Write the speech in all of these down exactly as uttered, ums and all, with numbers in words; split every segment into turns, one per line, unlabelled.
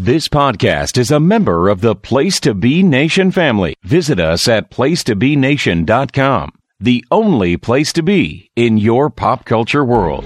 This podcast is a member of the Place to Be Nation family. Visit us at place to be nation dot com, the only place to be in your pop culture world.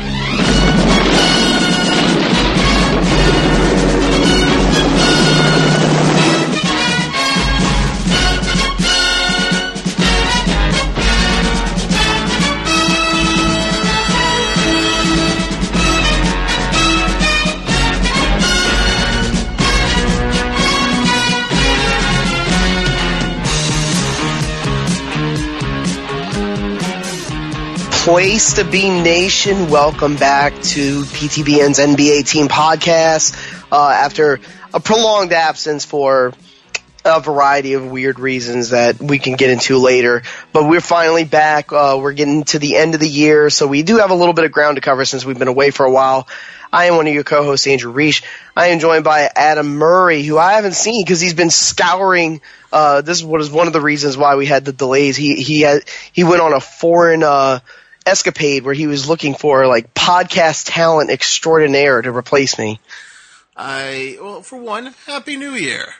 Place to Be Nation, welcome back to P T B N's N B A Team Podcast. Uh, after a prolonged absence for a variety of weird reasons that we can get into later, but we're finally back. Uh, we're getting to the end of the year, so we do have a little bit of ground to cover since we've been away for a while. I am one of your co-hosts, Andrew Reich. I am joined by Adam Murray, who I haven't seen because he's been scouring. Uh, this is what is one of the reasons why we had the delays. He he had he went on a foreign uh, escapade where he was looking for like podcast talent extraordinaire to replace me.
I well, for one, Happy New Year.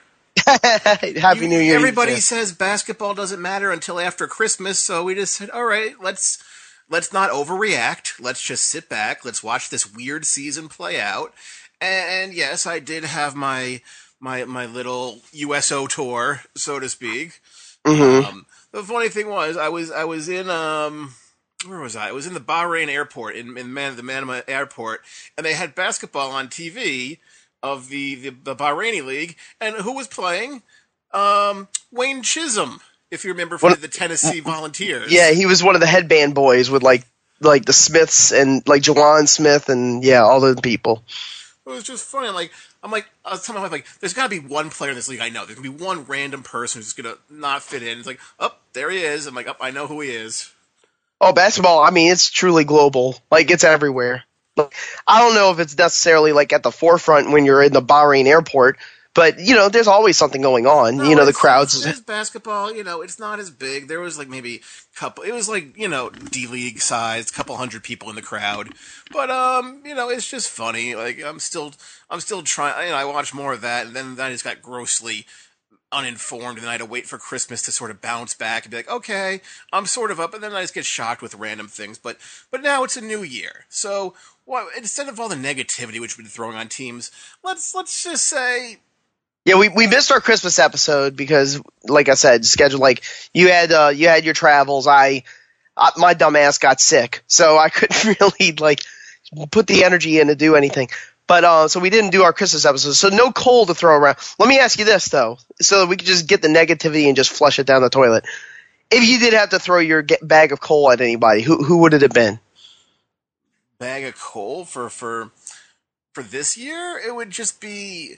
Happy
you,
New Year.
Everybody says basketball doesn't matter until after Christmas, so we just said, all right, let's let's not overreact. Let's just sit back. Let's watch this weird season play out. And, and yes, I did have my my my little U S O tour, so to speak.
Mm-hmm.
Um, the funny thing was, I was I was in um. Where was I? I was in the Bahrain airport, in, in Man, the Manama airport, and they had basketball on T V of the, the, the Bahraini league, and who was playing? Um, Wayne Chisholm, if you remember from
what,
the Tennessee Volunteers.
Yeah, he was one of the headband boys with like like the Smiths and like Jawan Smith and yeah, all the people.
It was just funny. Like I'm like, I was telling my wife, like, there's got to be one player in this league I know. There's gonna be one random person who's just gonna not fit in. It's like, oh, there he is. I'm like, oh, I know who he is.
Oh, basketball, I mean, it's truly global. Like, it's everywhere. Like, I don't know if it's necessarily, like, at the forefront when you're in the Bahrain airport, but, you know, there's always something going on.
No,
you know, the crowds.
There's basketball, you know, it's not as big. There was, like, maybe a couple, it was, like, you know, D-League size, a couple hundred people in the crowd. But, um, you know, it's just funny. Like, I'm still, I'm still trying, you know, I watched more of that, and then I just got grossly uninformed, and then I had to wait for Christmas to sort of bounce back and be like, okay, I'm sort of up, and then I just get shocked with random things. But but now it's a new year, so well, instead of all the negativity which we've been throwing on teams, let's let's just say,
yeah, we we missed our Christmas episode because, like I said, schedule like you had uh, you had your travels. I, I my dumb ass got sick, so I couldn't really like put the energy in to do anything. But uh, so we didn't do our Christmas episode, so no Cole to throw around. Let me ask you this, though, so that we could just get the negativity and just flush it down the toilet. If you did have to throw your get bag of coal at anybody, who who would it have been?
Bag of coal for for for this year? It would just be.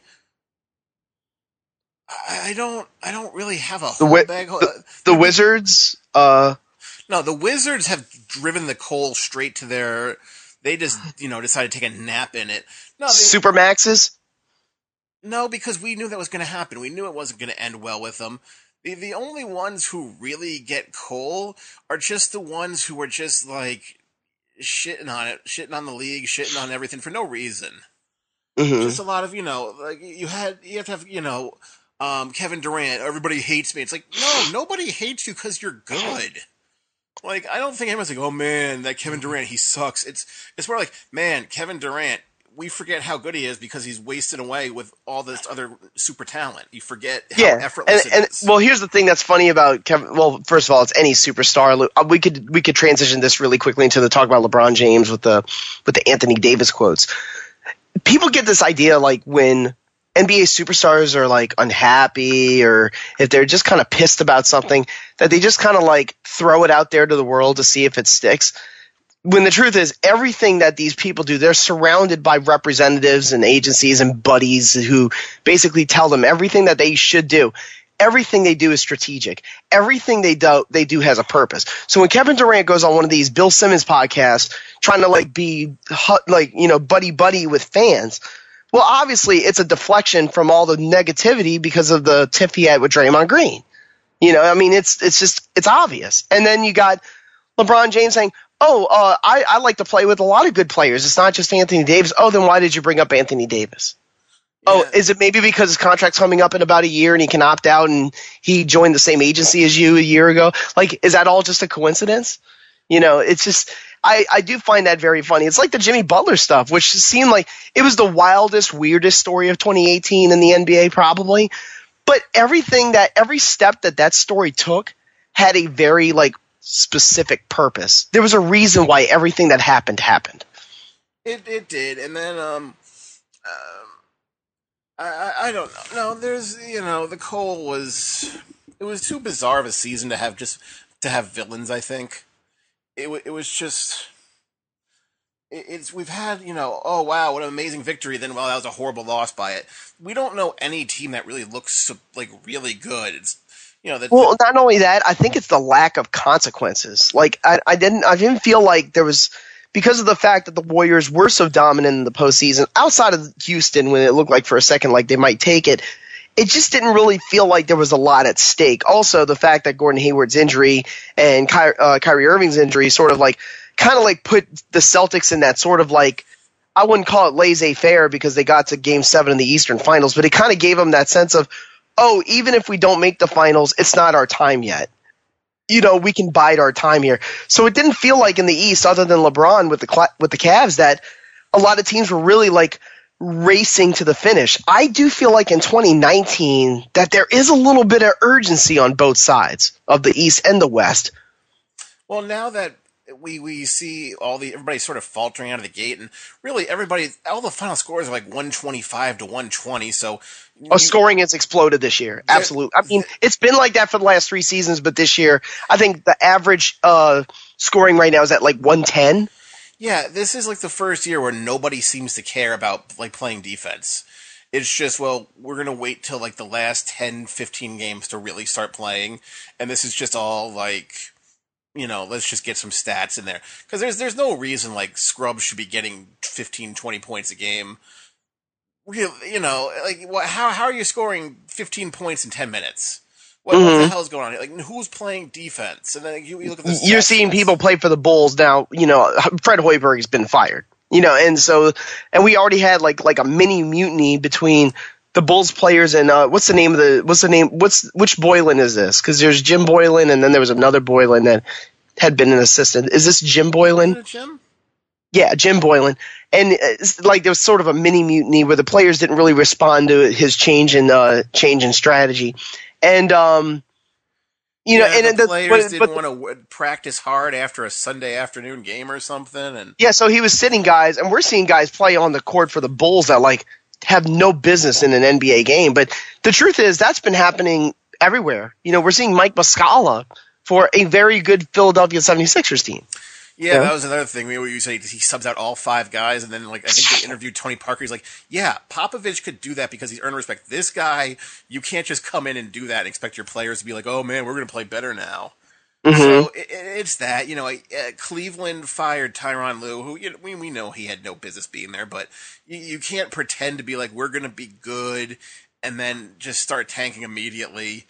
I, I don't. I don't really have a whole
the, wi-
bag. Of,
the, the Wizards. Uh,
no, the Wizards have driven the coal straight to their. They just, you know, decided to take a nap in it. No, they,
Supermaxes?
No, because we knew that was going to happen. We knew it wasn't going to end well with them. The the only ones who really get coal are just the ones who are just, like, shitting on it, shitting on the league, shitting on everything for no reason.
Mm-hmm.
Just a lot of, you know, like, you had, you have to have, you know, um, Kevin Durant, everybody hates me. It's like, no, nobody hates you because you're good. Like, I don't think anyone's like, oh man, that Kevin Durant, he sucks. It's it's more like, man, Kevin Durant, we forget how good he is because he's wasted away with all this other super talent. You forget how
yeah.
effortless
and,
it
and,
is.
Well, here's the thing that's funny about Kevin. Well, first of all, it's any superstar. We could we could transition this really quickly into the talk about LeBron James with the with the Anthony Davis quotes. People get this idea like when N B A superstars are like unhappy or if they're just kind of pissed about something that they just kind of like throw it out there to the world to see if it sticks. When the truth is everything that these people do, they're surrounded by representatives and agencies and buddies who basically tell them everything that they should do. Everything they do is strategic. Everything they do, they do has a purpose. So when Kevin Durant goes on one of these Bill Simmons podcasts trying to like be like, you know, buddy buddy with fans, well, obviously, it's a deflection from all the negativity because of the tiff he had with Draymond Green. You know, I mean, it's it's just it's obvious. And then you got LeBron James saying, "Oh, uh, I I like to play with a lot of good players. It's not just Anthony Davis." Oh, then why did you bring up Anthony Davis? Oh,
Yeah.
is it maybe because his contract's coming up in about a year and he can opt out and he joined the same agency as you a year ago? Like, is that all just a coincidence? You know, it's just I, I do find that very funny. It's like the Jimmy Butler stuff, which seemed like it was the wildest, weirdest story of twenty eighteen in the N B A probably. But everything that every step that that story took had a very like specific purpose. There was a reason why everything that happened happened.
It it did, and then um, um I, I I don't know. No, there's you know the Cole was it was too bizarre of a season to have just to have villains. I think it w- it was just it, it's we've had you know oh wow what an amazing victory, then well that was a horrible loss by it. We don't know any team that really looks so, like really good. It's you know that
Well, not only that, I think it's the lack of consequences. Like I, I didn't I didn't feel like there was because of the fact that the Warriors were so dominant in the postseason, outside of Houston when it looked like for a second like they might take it, it just didn't really feel like there was a lot at stake. Also, the fact that Gordon Hayward's injury and Ky- uh, Kyrie Irving's injury sort of like kind of like put the Celtics in that sort of like, I wouldn't call it laissez-faire because they got to game seven in the Eastern Finals, but it kind of gave them that sense of, oh, even if we don't make the finals, it's not our time yet. You know, we can bide our time here. So it didn't feel like in the East, other than LeBron with the with the Cavs, that a lot of teams were really like racing to the finish. I do feel like in twenty nineteen that there is a little bit of urgency on both sides of the East and the West.
well now that we we see all the everybody sort of faltering out of the gate, and really everybody all the final scores are like one twenty-five to one twenty. So
Oh, scoring has exploded this year. Absolutely. I mean, it's been like that for the last three seasons, but this year, I think the average uh, scoring right now is at like one ten.
Yeah, this is like the first year where nobody seems to care about like playing defense. It's just, well, we're going to wait till like the last ten, fifteen games to really start playing, and this is just all like, you know, let's just get some stats in there. Because there's there's no reason like scrubs should be getting fifteen, twenty points a game. You know, like what, how how are you scoring fifteen points in ten minutes? What, mm-hmm. what the hell's going on here? Like, who's playing defense? And then you, you look at this.
You're seeing people play for the Bulls now. You know, Fred Hoiberg has been fired. You know, and so and we already had like like a mini mutiny between the Bulls players and uh, what's the name of the what's the name what's which Boylan is this? Because there's Jim Boylan and then there was another Boylan that had been an assistant. Is this Jim Boylan?
Is it Jim?
Yeah, Jim Boylan. And it's like there was sort of a mini mutiny where the players didn't really respond to his change in uh, change in strategy. And um, you
yeah,
know, and
the
the
players
but,
didn't
but,
want to w- practice hard after a Sunday afternoon game or something. And
yeah, so he was sitting guys, and we're seeing guys play on the court for the Bulls that like have no business in an N B A game. But the truth is that's been happening everywhere. You know, we're seeing Mike Muscala for a very good Philadelphia seventy-sixers team.
Yeah,
Yeah.
that was another thing. Where you say he subs out all five guys, and then like I think they interviewed Tony Parker. He's like, "Yeah, Popovich could do that because he's earned respect. This guy, you can't just come in and do that and expect your players to be like, oh man, we're going to play better now.'
Mm-hmm.
So it, it's that you know, uh, Cleveland fired Tyronn Lue, who you know, we we know he had no business being there, but you, you can't pretend to be like we're going to be good and then just start tanking immediately.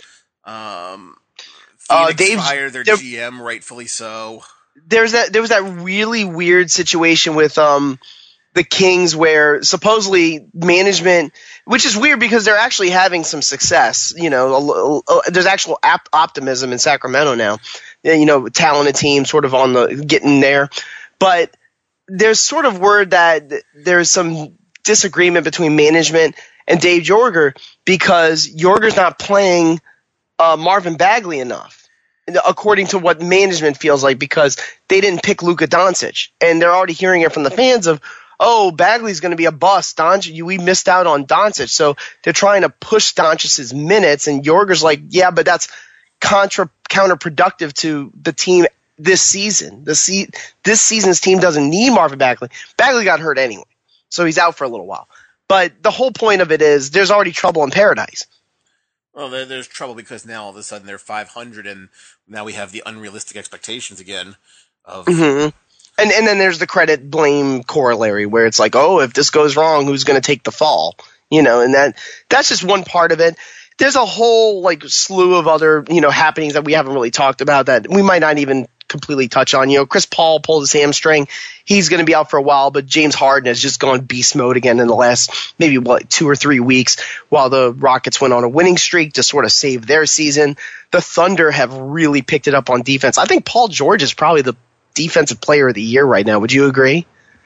Um,
Uh,
Phoenix
Dave-
fired their
Dave-
G M, rightfully so.
There's that there was that really weird situation with um the Kings where supposedly management, which is weird because they're actually having some success. You know, a, a, there's actual ap- optimism in Sacramento now. You know, talented team sort of on the getting there, but there's sort of word that there's some disagreement between management and Dave Yorger because Yorger's not playing uh, Marvin Bagley enough, according to what management feels like, because they didn't pick Luka Doncic, and they're already hearing it from the fans of, oh, Bagley's going to be a bust. Doncic, we missed out on Doncic, so they're trying to push Doncic's minutes, and Yorger's like, yeah, but that's contra counterproductive to the team this season. The se- this season's team doesn't need Marvin Bagley. Bagley got hurt anyway, so he's out for a little while. But the whole point of it is there's already trouble in paradise.
Well, there, there's trouble because now all of a sudden they're five hundred, and now we have the unrealistic expectations again. Of
Mm-hmm. And and then there's the credit blame corollary where it's like, oh, if this goes wrong, who's going to take the fall? You know, and that that's just one part of it. There's a whole like slew of other you know happenings that we haven't really talked about that we might not even completely touch on. You know, Chris Paul pulled his hamstring. He's going to be out for a while, but James Harden has just gone beast mode again in the last maybe what two or three weeks while the Rockets went on a winning streak to sort of save their season. The Thunder have really picked it up on defense. I think Paul George is probably the defensive player of the year right now. Would you agree?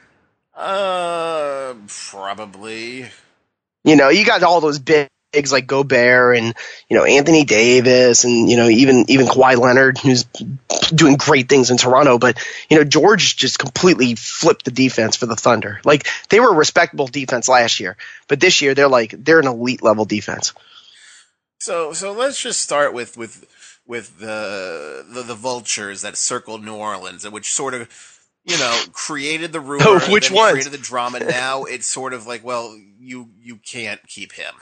Uh, probably.
You know, you got all those bigs like Gobert and, you know, Anthony Davis and, you know, even even Kawhi Leonard, who's doing great things in Toronto. But, you know, George just completely flipped the defense for the Thunder. Like, they were a respectable defense last year, but this year they're like they're an elite level defense.
So so let's just start with with with the the, the vultures that circled New Orleans, which sort of, you know, created the rumor,
oh, which
then
ones?
created the drama. Now it's sort of like, well, you you can't keep him.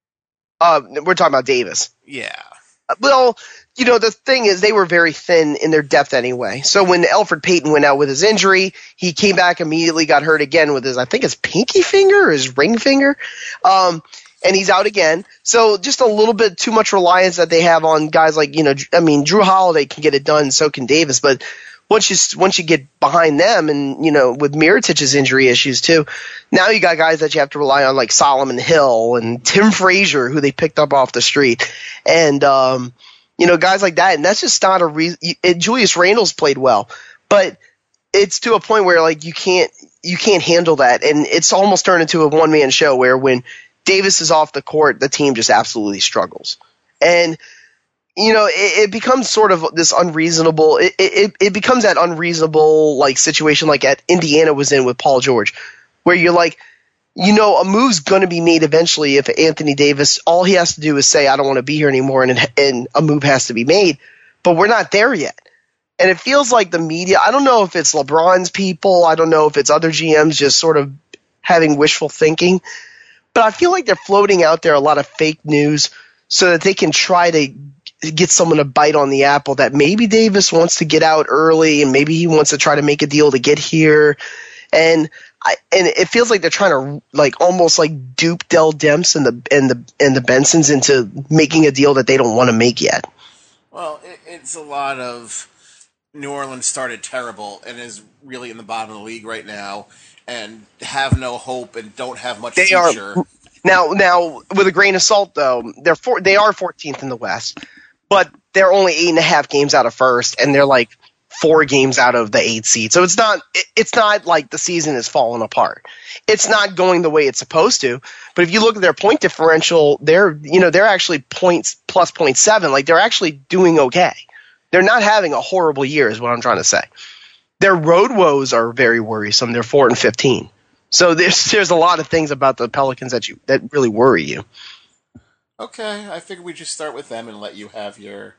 Uh, we're talking about Davis.
Yeah.
Well, you know, the thing is they were very thin in their depth anyway. So when Elfrid Payton went out with his injury, he came back immediately, got hurt again with his, I think his pinky finger or his ring finger. Um, and he's out again. So just a little bit too much reliance that they have on guys like, you know, I mean, Drew Holiday can get it done, so can Davis, but once you once you get behind them, and you know, with Mirotich's injury issues too, now you got guys that you have to rely on like Solomon Hill and Tim Frazier, who they picked up off the street, and um, you know, guys like that. And that's just not a reason. Julius Randle's played well, but it's to a point where like you can't you can't handle that, and it's almost turned into a one man show where when Davis is off the court, the team just absolutely struggles, and you know, it, it becomes sort of this unreasonable. It, it it becomes that unreasonable like situation like at Indiana was in with Paul George, where you're like, you know, a move's going to be made eventually if Anthony Davis. All he has to do is say, "I don't want to be here anymore," and and a move has to be made. But we're not there yet, and it feels like the media. I don't know if it's LeBron's people. I don't know if it's other G Ms just sort of having wishful thinking, but I feel like they're floating out there a lot of fake news so that they can try to get someone to bite on the apple that maybe Davis wants to get out early and maybe he wants to try to make a deal to get here. And I, and it feels like they're trying to like almost like dupe Dell Demps and the and the and the Bensons into making a deal that they don't want to make yet.
Well, it, it's a lot of New Orleans started terrible and is really in the bottom of the league right now and have no hope and don't have much
they
future.
Are, now, now with a grain of salt though, they're four, they are fourteenth in the West. But they're only eight and a half games out of first, and they're like four games out of the eighth seed. So it's not it's not like the season is falling apart. It's not going the way it's supposed to. But if you look at their point differential, they're you know they're actually points plus point seven. Like they're actually doing okay. They're not having a horrible year, is what I'm trying to say. Their road woes are very worrisome. They're four and fifteen. So there's there's a lot of things about the Pelicans that you that really worry you.
Okay, I figured we just start with them and let you have your.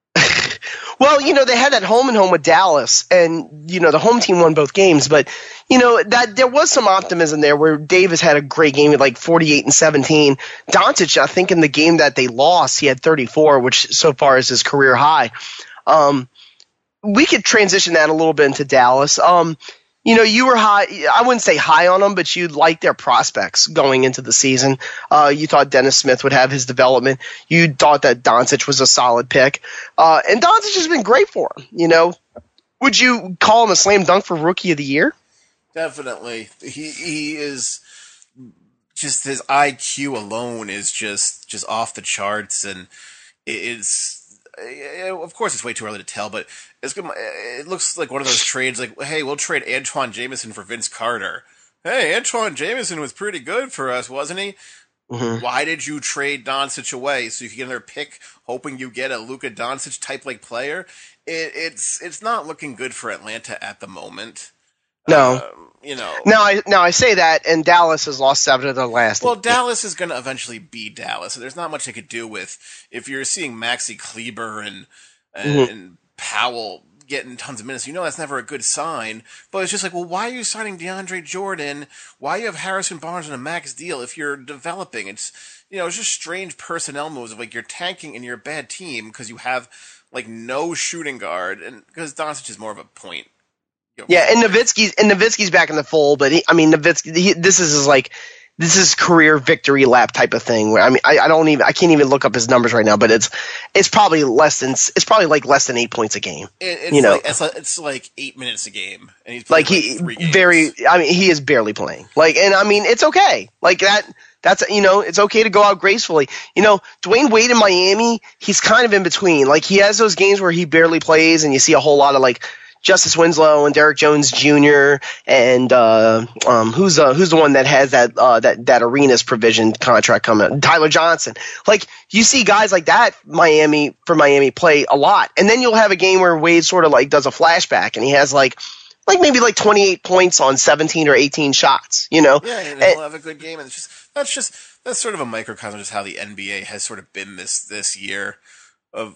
Well, you know, they had that home and home with Dallas, and you know the home team won both games. But you know that there was some optimism there, where Davis had a great game at like forty-eight and seventeen. Doncic, I think, in the game that they lost, he had thirty-four, which so far is his career high. Um, we could transition that a little bit into Dallas. Um, You know, you were high. I wouldn't say high on them, but you liked their prospects going into the season. Uh, you thought Dennis Smith would have his development. You thought that Doncic was a solid pick. Uh, and Doncic has been great for him. You know, would you call him a slam dunk for Rookie of the Year?
Definitely. He he is just his I Q alone is just just off the charts, and it's. Of course, it's way too early to tell, but it's good. It looks like one of those trades. Like, hey, we'll trade Antoine Jameson for Vince Carter. Hey, Antoine Jameson was pretty good for us, wasn't he? Mm-hmm. Why did you trade Doncic away so you could get another pick, hoping you get a Luka Doncic type like player? It, it's it's not looking good for Atlanta at the moment.
No,
um, you know.
Now I now I say that, and Dallas has lost seven of their last.
Well, Dallas is going to eventually be Dallas. So there's not much they could do with if you're seeing Maxi Kleber and and, mm-hmm. and Powell getting tons of minutes. You know that's never a good sign. But it's just like, well, why are you signing DeAndre Jordan? Why you have Harrison Barnes on a max deal if you're developing? It's you know it's just strange personnel moves of like you're tanking and you're a bad team because you have like no shooting guard, and because Doncic is more of a point.
Yeah, and Nowitzki's and Nowitzki's back in the fold, but he, I mean, Nowitzki. He, this is his, like this is career victory lap type of thing. Where I mean, I, I don't even I can't even look up his numbers right now, but it's it's probably less than it's probably like less than eight points a game.
It, it's
you know,
like, it's, like, it's like eight minutes a game, and he's playing
like he
like three games.
very. I mean, he is barely playing. Like, and I mean, it's okay. Like that. That's, you know, it's okay to go out gracefully. You know, Dwayne Wade in Miami, he's kind of in between. Like, he has those games where he barely plays, and you see a whole lot of, like, Justice Winslow and Derek Jones Junior and uh, um, who's uh, who's the one that has that uh, that that arenas provision contract coming? Tyler Johnson. Like, you see guys like that Miami for Miami play a lot, and then you'll have a game where Wade sort of like does a flashback, and he has like. Like maybe like twenty-eight points on seventeen or eighteen shots, you know?
Yeah, and he'll have a good game. And it's just that's just that's sort of a microcosm of just how the N B A has sort of been this this year of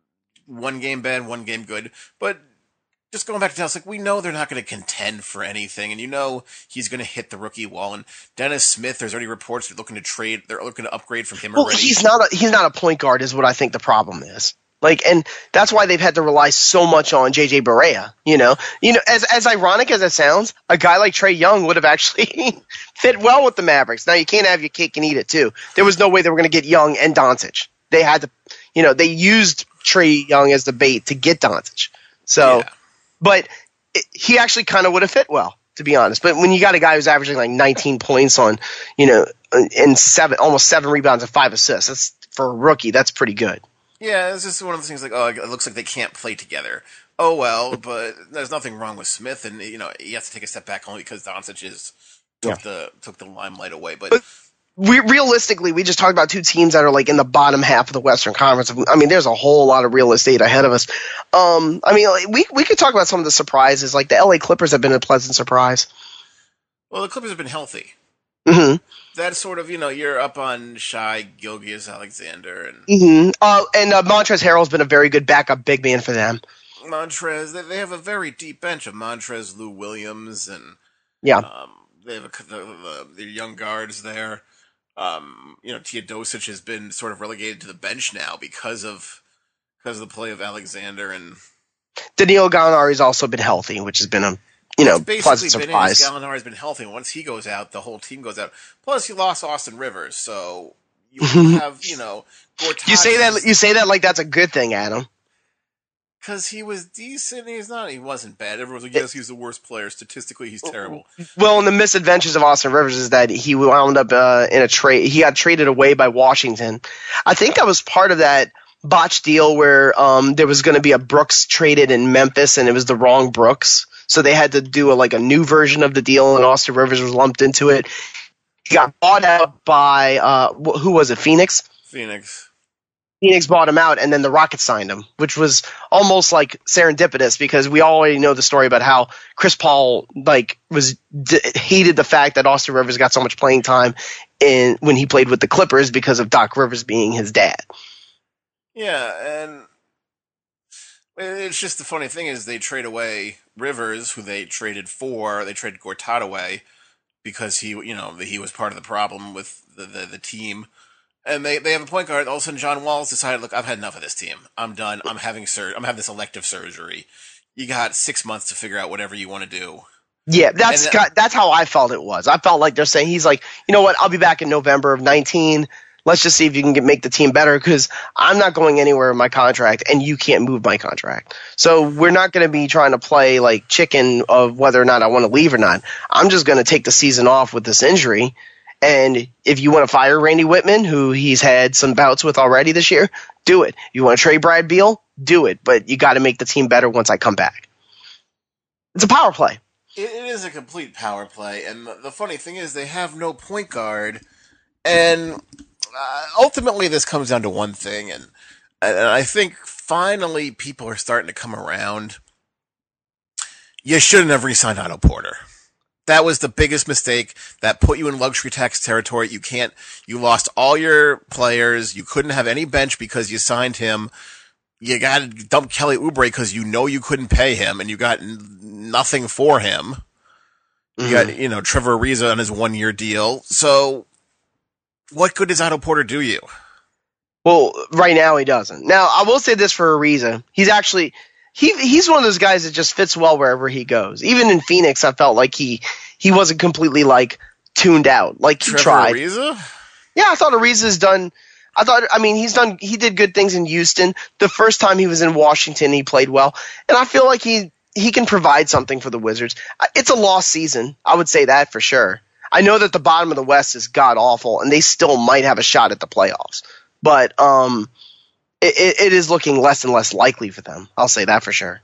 one game bad, one game good. But just going back to Dallas, like we know they're not going to contend for anything, and you know he's going to hit the rookie wall. And Dennis Smith, there's already reports they're looking to trade, they're looking to upgrade from him
well,
already.
He's not a, he's not a point guard, is what I think the problem is. Like, and that's why they've had to rely so much on J J Barea, you know? You know, as as ironic as it sounds, a guy like Trae Young would have actually fit well with the Mavericks. Now, you can't have your cake and eat it, too. There was no way they were going to get Young and Doncic. They had to, you know, they used Trae Young as the bait to get Doncic. So,
yeah.
But it, he actually kind of would have fit well, to be honest. But when you got a guy who's averaging like nineteen points on, you know, and seven, almost seven rebounds and five assists, that's for a rookie, that's pretty good.
Yeah, it's just one of those things like, oh, it looks like they can't play together. Oh, well, but there's nothing wrong with Smith, and, you know, he has to take a step back only because Doncic is, took, yeah. the, took the limelight away. But,
but we, realistically, we just talked about two teams that are, like, in the bottom half of the Western Conference. I mean, there's a whole lot of real estate ahead of us. Um, I mean, we we could talk about some of the surprises. Like, the L A Clippers have been a pleasant surprise.
Well, the Clippers have been healthy.
Mm-hmm.
That's sort of, you know, you're up on Shai Gilgeous-Alexander. And
mm-hmm. uh, and uh, Montrezl Harrell's been a very good backup big man for them.
Montrez, they, they have a very deep bench of Montrez, Lou Williams, and
yeah,
um, they have a, the, the, the young guards there. Um, you know, Teodosic has been sort of relegated to the bench now because of because of the play of Alexander, and
Danilo Gallinari's also been healthy, which has been a you know, pleasant surprise.
Gallinari's been healthy. Once he goes out, the whole team goes out. Plus, you lost Austin Rivers, so you have, you know, Gortat.
You say that you say that like that's a good thing, Adam.
Because he was decent. He's not. He wasn't bad. Everyone's like, yes, he's the worst player. Statistically, he's terrible.
Well, and the misadventures of Austin Rivers is that he wound up uh, in a trade. He got traded away by Washington. I think that was part of that botched deal where um, there was going to be a Brooks traded in Memphis, and it was the wrong Brooks. So they had to do a, like a new version of the deal, and Austin Rivers was lumped into it. He got bought out by uh, who was it? Phoenix.
Phoenix.
Phoenix bought him out, and then the Rockets signed him, which was almost like serendipitous because we already know the story about how Chris Paul like was d- hated the fact that Austin Rivers got so much playing time in when he played with the Clippers because of Doc Rivers being his dad.
Yeah, and it's just the funny thing is they trade away Rivers, who they traded for. They traded Gortat away because he, you know, he was part of the problem with the, the, the team. And they, they have a point guard. All of a sudden, John Wall's decided, look, I've had enough of this team. I'm done. I'm having sur- I'm having this elective surgery. You got six months to figure out whatever you want to do.
Yeah, that's
then,
got, that's how I felt it was. I felt like they're saying he's like, you know what? I'll be back in November of nineteen. Let's just see if you can get, make the team better because I'm not going anywhere in my contract and you can't move my contract. So we're not going to be trying to play like chicken of whether or not I want to leave or not. I'm just going to take the season off with this injury. And if you want to fire Randy Whitman, who he's had some bouts with already this year, do it. You want to trade Brad Beal? Do it. But you got to make the team better once I come back. It's a power play.
It is a complete power play. And the funny thing is they have no point guard. And Uh, ultimately, this comes down to one thing, and, and I think finally people are starting to come around. You shouldn't have re-signed Otto Porter. That was the biggest mistake. That put you in luxury tax territory. You can't. You lost all your players. You couldn't have any bench because you signed him. You got to dump Kelly Oubre because you know you couldn't pay him, and you got n- nothing for him. You mm-hmm. got you know Trevor Ariza on his one-year deal, so. What good does Otto Porter do you?
Well, right now he doesn't. Now, I will say this for a reason. He's actually he he's one of those guys that just fits well wherever he goes. Even in Phoenix, I felt like he he wasn't completely like tuned out. Like he
Trevor
tried.
Ariza?
Yeah, I thought Ariza's done. I thought. I mean, he's done. He did good things in Houston. The first time he was in Washington, he played well, and I feel like he he can provide something for the Wizards. It's a lost season. I would say that for sure. I know that the bottom of the West is god awful, and they still might have a shot at the playoffs, but um, it, it is looking less and less likely for them. I'll say that for sure.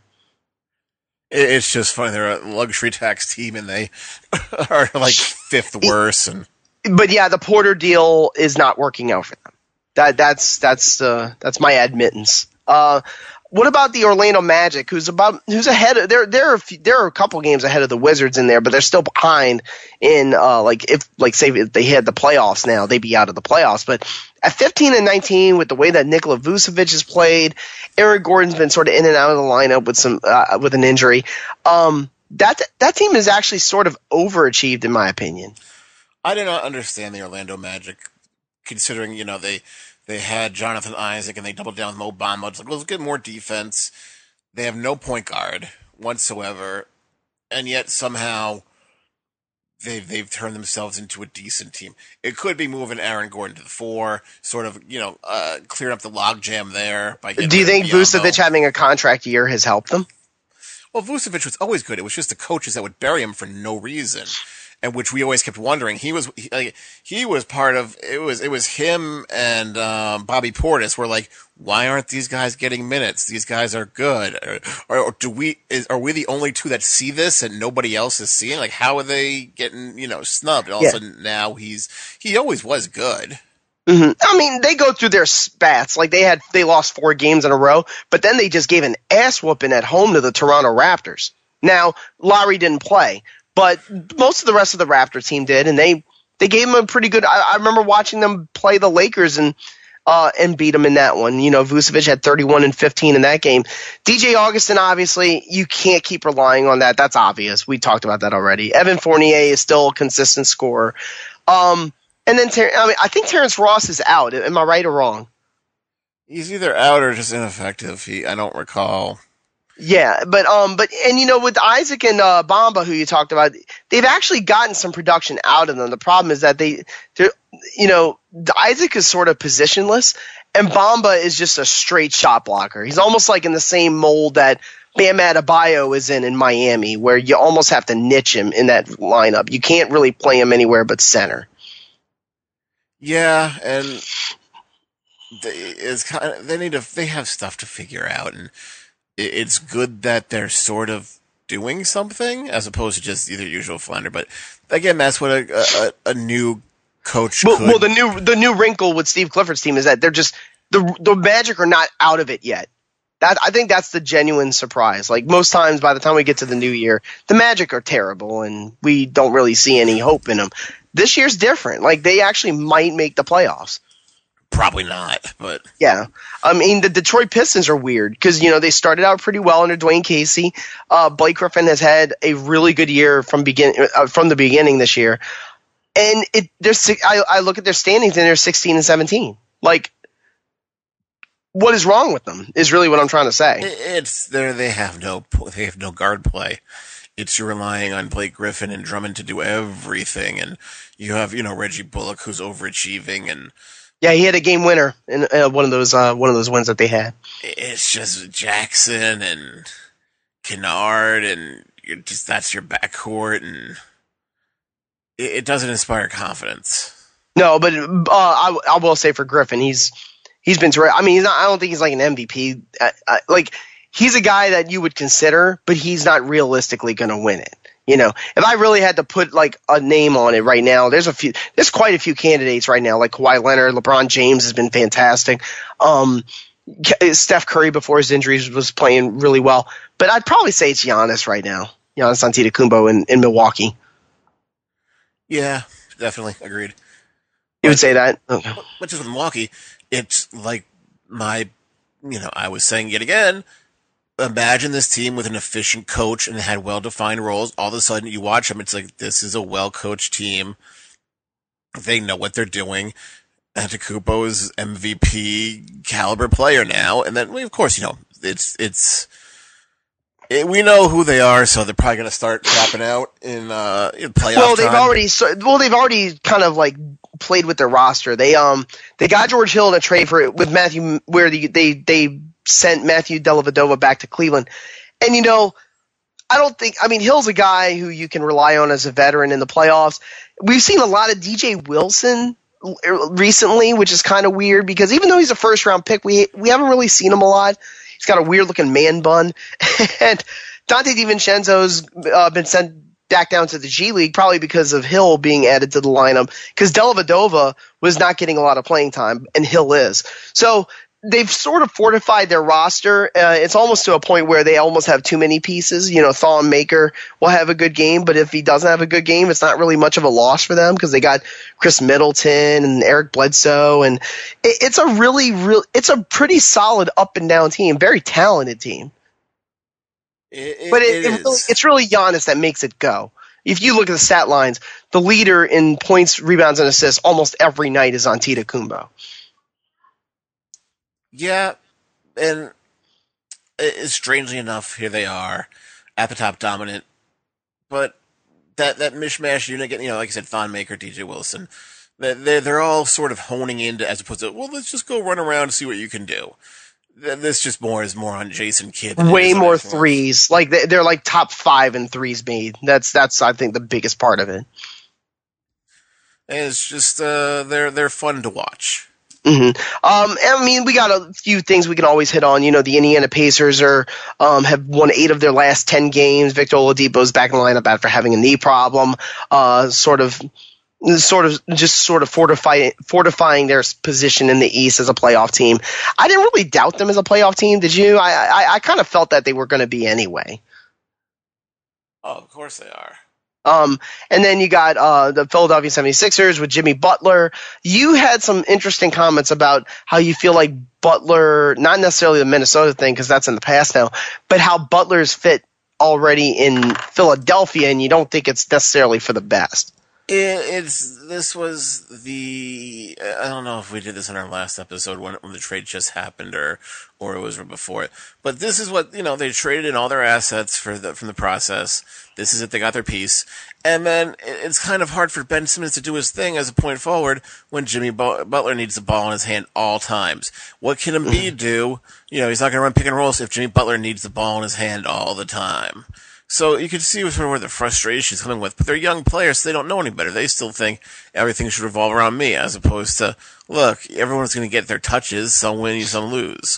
It's just funny. They're a luxury tax team, and they are like fifth worst. And
but yeah, the Porter deal is not working out for them. That that's that's uh, that's my admittance. Uh, what about the Orlando Magic, who's about who's ahead? Of, there there are a few, there are a couple games ahead of the Wizards in there, but they're still behind. In uh, like if like say if they had the playoffs now, they'd be out of the playoffs. But at fifteen and nineteen, with the way that Nikola Vucevic has played, Aaron Gordon's been sort of in and out of the lineup with some uh, with an injury. Um, that that team is actually sort of overachieved, in my opinion.
I do not understand the Orlando Magic, considering you know they. They had Jonathan Isaac, and they doubled down with Mo Bamba. It's like, well, let's get more defense. They have no point guard whatsoever, and yet somehow they've, they've turned themselves into a decent team. It could be moving Aaron Gordon to the four, sort of, you know, uh, clearing up the logjam there. By
Do you think Vucevic having a contract year has helped them?
Well, Vucevic was always good. It was just the coaches that would bury him for no reason. And which we always kept wondering. He was he, like, he was part of it was it was him and um, Bobby Portis were like, why aren't these guys getting minutes? These guys are good. Or, or, or do we is are we the only two that see this and nobody else is seeing? Like, how are they getting you know snubbed? And all
yeah.
of a sudden now he's he always was good.
Mm-hmm. I mean, they go through their spats. Like they had they lost four games in a row, but then they just gave an ass whooping at home to the Toronto Raptors. Now Lowry didn't play. But most of the rest of the Raptor team did, and they, they gave him a pretty good. I, I remember watching them play the Lakers and uh, and beat them in that one. You know, Vucevic had thirty-one and fifteen in that game. D J Augustin, obviously, you can't keep relying on that. That's obvious. We talked about that already. Evan Fournier is still a consistent scorer. Um, and then Ter- I mean, I think Terrence Ross is out. Am I right or wrong?
He's either out or just ineffective. He I don't recall.
Yeah, but um, but and you know, with Isaac and uh, Bamba, who you talked about, they've actually gotten some production out of them. The problem is that they, they're, you know, Isaac is sort of positionless, and Bamba is just a straight shot blocker. He's almost like in the same mold that Bam Adebayo is in in Miami, where you almost have to niche him in that lineup. You can't really play him anywhere but center.
Yeah, and they, it's kind of, they need to they have stuff to figure out, and it's good that they're sort of doing something as opposed to just either usual flounder. But again, that's what a, a, a new coach
well,
could.
Well, the new the new wrinkle with Steve Clifford's team is that they're just the the Magic are not out of it yet. That I think that's the genuine surprise. Like most times, by the time we get to the new year, the Magic are terrible, and we don't really see any hope in them. This year's different. Like they actually might make the playoffs.
Probably not, but
yeah. I mean, the Detroit Pistons are weird because you know they started out pretty well under Dwayne Casey. Uh, Blake Griffin has had a really good year from begin uh, from the beginning this year, and it there's I, I look at their standings and they're sixteen and seventeen. Like, what is wrong with them? Is really what I'm trying to say.
It's there. They have no they have no guard play. It's you're relying on Blake Griffin and Drummond to do everything, and you have you know Reggie Bullock who's overachieving and.
Yeah, he had a game winner in uh, one of those uh, one of those wins that they had.
It's just Jackson and Kennard, and you're just that's your backcourt, and it, it doesn't inspire confidence.
No, but uh, I, I will say for Griffin, he's he's been terrific. I mean, he's not, I don't think he's like an M V P. Uh, uh, like he's a guy that you would consider, but he's not realistically going to win it. You know, if I really had to put like a name on it right now, there's a few, there's quite a few candidates right now, like Kawhi Leonard, LeBron James has been fantastic. Um, Steph Curry before his injuries was playing really well, but I'd probably say it's Giannis right now. Giannis Antetokounmpo in, in Milwaukee.
Yeah, definitely agreed.
You would say that? Okay.
But just with Milwaukee, it's like my, you know, I was saying yet again, imagine this team with an efficient coach and had well-defined roles. All of a sudden, you watch them, it's like, this is a well-coached team. They know what they're doing. Antetokounmpo is M V P caliber player now. And then, well, of course, you know, it's, it's, It, we know who they are, so they're probably going to start dropping out in, uh, in playoff
Well, they've
time.
already so, well they've already kind of like played with their roster. They um they got George Hill in a trade for with Matthew, where the, they they sent Matthew Dellavedova back to Cleveland, and you know. I don't think – I mean, Hill's a guy who you can rely on as a veteran in the playoffs. We've seen a lot of D J Wilson recently, which is kind of weird because even though he's a first-round pick, we we haven't really seen him a lot. He's got a weird-looking man bun. And Dante DiVincenzo's uh, been sent back down to the G League probably because of Hill being added to the lineup because Dellavedova was not getting a lot of playing time, and Hill is. So – they've sort of fortified their roster. Uh, it's almost to a point where they almost have too many pieces. You know, Thon Maker will have a good game, but if he doesn't have a good game, it's not really much of a loss for them because they got Chris Middleton and Eric Bledsoe, and it, it's a really, real, it's a pretty solid up and down team, very talented team.
It, it,
but it,
it
it really, it's really Giannis that makes it go. If you look at the stat lines, the leader in points, rebounds, and assists almost every night is Antetokounmpo.
Yeah, and it, strangely enough, here they are, at the top dominant, but that, that mishmash unit, you know, like I said, Thon Maker, D J Wilson, they're, they're all sort of honing into, as opposed to, well, let's just go run around and see what you can do. This just more is more on Jason Kidd.
Way more threes. Like, they're like top five in threes made. That's, that's I think, the biggest part of it.
And it's just, uh, they're, they're fun to watch.
Mm-hmm. Um, I mean, we got a few things we can always hit on. You know, the Indiana Pacers are um, have won eight of their last ten games. Victor Oladipo's back in the lineup after having a knee problem. Uh, sort of, sort of, just sort of fortifying fortifying their position in the East as a playoff team. I didn't really doubt them as a playoff team. Did you? I I, I kind of felt that they were going to be anyway.
Oh, of course they are.
Um, and then you got uh, the Philadelphia seventy-sixers with Jimmy Butler. You had some interesting comments about how you feel like Butler, not necessarily the Minnesota thing because that's in the past now, but how Butler's fit already in Philadelphia, and you don't think it's necessarily for the best.
It, it's this was the I don't know if we did this in our last episode when when the trade just happened or or it was before it, but this is what you know they traded in all their assets for the from the process. This is it; they got their piece, and then it's kind of hard for Ben Simmons to do his thing as a point forward when Jimmy Butler needs the ball in his hand all times. What can Embiid do? You know, he's not going to run pick and rolls if Jimmy Butler needs the ball in his hand all the time. So you can see where the frustration is coming with. But they're young players, so they don't know any better. They still think everything should revolve around me, as opposed to, look, everyone's going to get their touches, some win, some lose.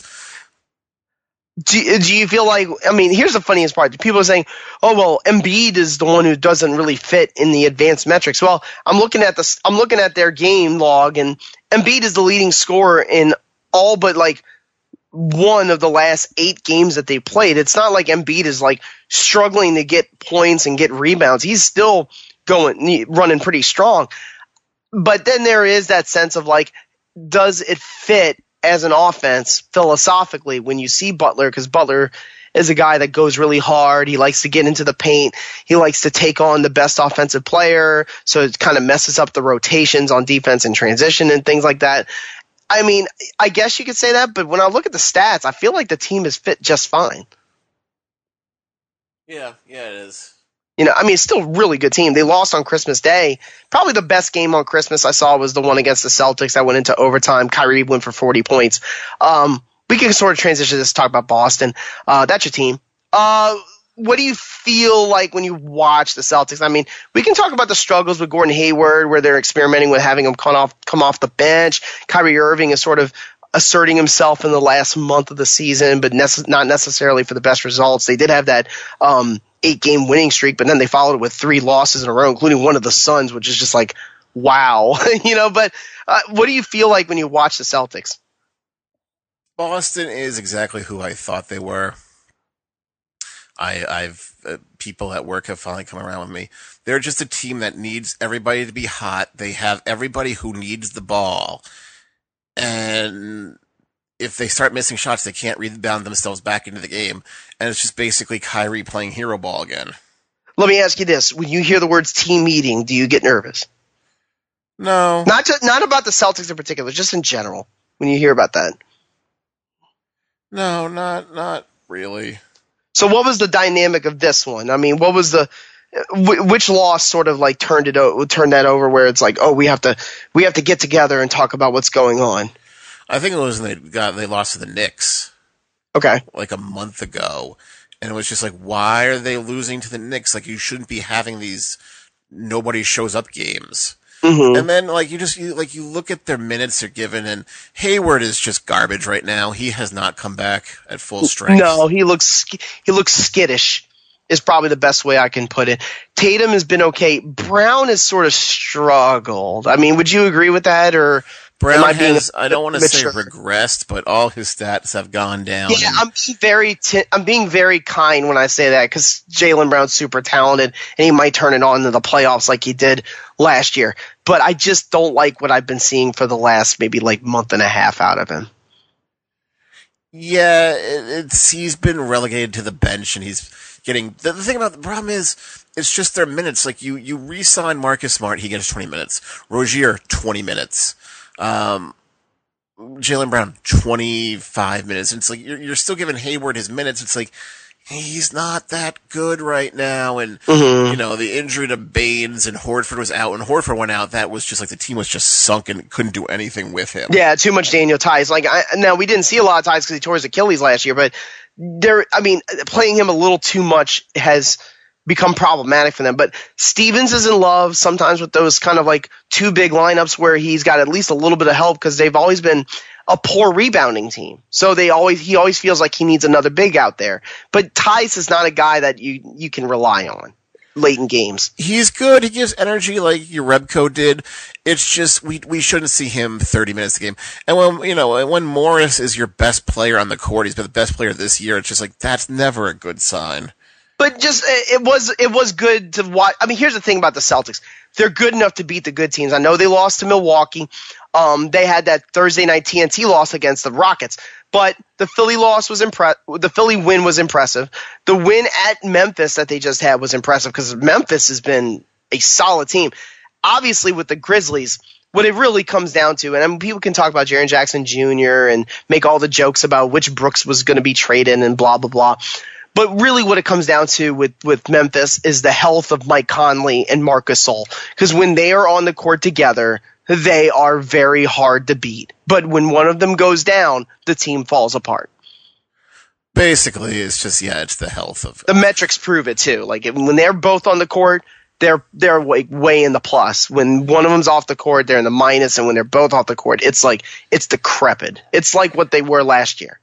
Do, do you feel like, I mean, here's the funniest part. People are saying, oh, well, Embiid is the one who doesn't really fit in the advanced metrics. Well, I'm looking at the, I'm looking at their game log, and Embiid is the leading scorer in all but, like, one of the last eight games that they played. It's not like Embiid is like struggling to get points and get rebounds. He's still going, running pretty strong. But then there is that sense of like, does it fit as an offense philosophically when you see Butler? Because Butler is a guy that goes really hard. He likes to get into the paint. He likes to take on the best offensive player. So it kind of messes up the rotations on defense and transition and things like that. I mean, I guess you could say that, but when I look at the stats, I feel like the team is fit just fine.
Yeah, yeah, it is.
You know, I mean, it's still a really good team. They lost on Christmas Day. Probably the best game on Christmas I saw was the one against the Celtics that went into overtime. Kyrie went for forty points. Um, we can sort of transition this to talk about Boston. Uh, that's your team. Uh, what do you feel like when you watch the Celtics? I mean, we can talk about the struggles with Gordon Hayward, where they're experimenting with having him come off, come off the bench. Kyrie Irving is sort of asserting himself in the last month of the season, but nece- not necessarily for the best results. They did have that um, eight-game winning streak, but then they followed it with three losses in a row, including one of the Suns, which is just like, wow. you know, but uh, what do you feel like when you watch the Celtics?
Boston is exactly who I thought they were. I, I've uh, people at work have finally come around with me. They're just a team that needs everybody to be hot. They have everybody who needs the ball, and if they start missing shots, they can't rebound themselves back into the game, and it's just basically Kyrie playing hero ball again.
Let me ask you this: when you hear the words "team meeting," do you get nervous?
No,
not just not about the Celtics in particular, just in general. When you hear about that,
no, not not really.
So what was the dynamic of this one? I mean, what was the which loss sort of like turned it o- turned that over where it's like, oh, we have to we have to get together and talk about what's going on?
I think it was when they got they lost to the Knicks.
Okay.
Like a month ago. And it was just like, why are they losing to the Knicks? Like, you shouldn't be having these nobody shows up games.
Mm-hmm.
And then, like, you just, you, like, you look at their minutes they're given, and Hayward is just garbage right now. He has not come back at full strength.
No, he looks, he looks skittish is probably the best way I can put it. Tatum has been okay. Brown has sort of struggled. I mean, would you agree with that, or
Brown
am I being
has, I don't want to say
mature?
regressed, but all his stats have gone down.
Yeah,
and-
I'm being very ti- I'm being very kind when I say that because Jaylen Brown's super talented and he might turn it on in the playoffs like he did last year. But I just don't like what I've been seeing for the last maybe like month and a half out of him.
Yeah, it, it's he's been relegated to the bench, and he's getting. The, the thing about the problem is, it's just their minutes. Like you, you re-sign Marcus Smart, he gets twenty minutes. Rozier, twenty minutes. Um, Jaylen Brown, twenty-five minutes. And it's like you're, you're still giving Hayward his minutes. It's like he's not that good right now. And
Mm-hmm.
you know the injury to Baines and Horford was out. When Horford went out, that was just like the team was just sunk and couldn't do anything with him.
Yeah, too much Daniel Tice. Like I, now we didn't see a lot of Tice because he tore his Achilles last year, but there, I mean, playing him a little too much has become problematic for them. But Stevens is in love sometimes with those kind of like two big lineups where he's got at least a little bit of help because they've always been a poor rebounding team. So they always he always feels like he needs another big out there. But Tice is not a guy that you you can rely on late in games.
He's good. He gives energy like Jerebko did. It's just we we shouldn't see him thirty minutes a game. And when you know when Morris is your best player on the court, he's been the best player this year. It's just like that's never a good sign.
But just it was it was good to watch. I mean, here's the thing about the Celtics: they're good enough to beat the good teams. I know they lost to Milwaukee. Um, they had that Thursday night T N T loss against the Rockets, but the Philly loss was impre- The Philly win was impressive. The win at Memphis that they just had was impressive because Memphis has been a solid team. Obviously, with the Grizzlies, what it really comes down to, and I mean, people can talk about Jaren Jackson Junior and make all the jokes about which Brooks was going to be traded and blah blah blah. But really what it comes down to with, with Memphis is the health of Mike Conley and Marc Gasol. Because when they are on the court together, they are very hard to beat. But when one of them goes down, the team falls apart.
Basically, it's just, yeah, it's the health of
The metrics prove it too. Like if, when they're both on the court, they're they're way, way in the plus. When one of them's off the court, they're in the minus. And when they're both off the court, it's like it's decrepit. It's like what they were last year.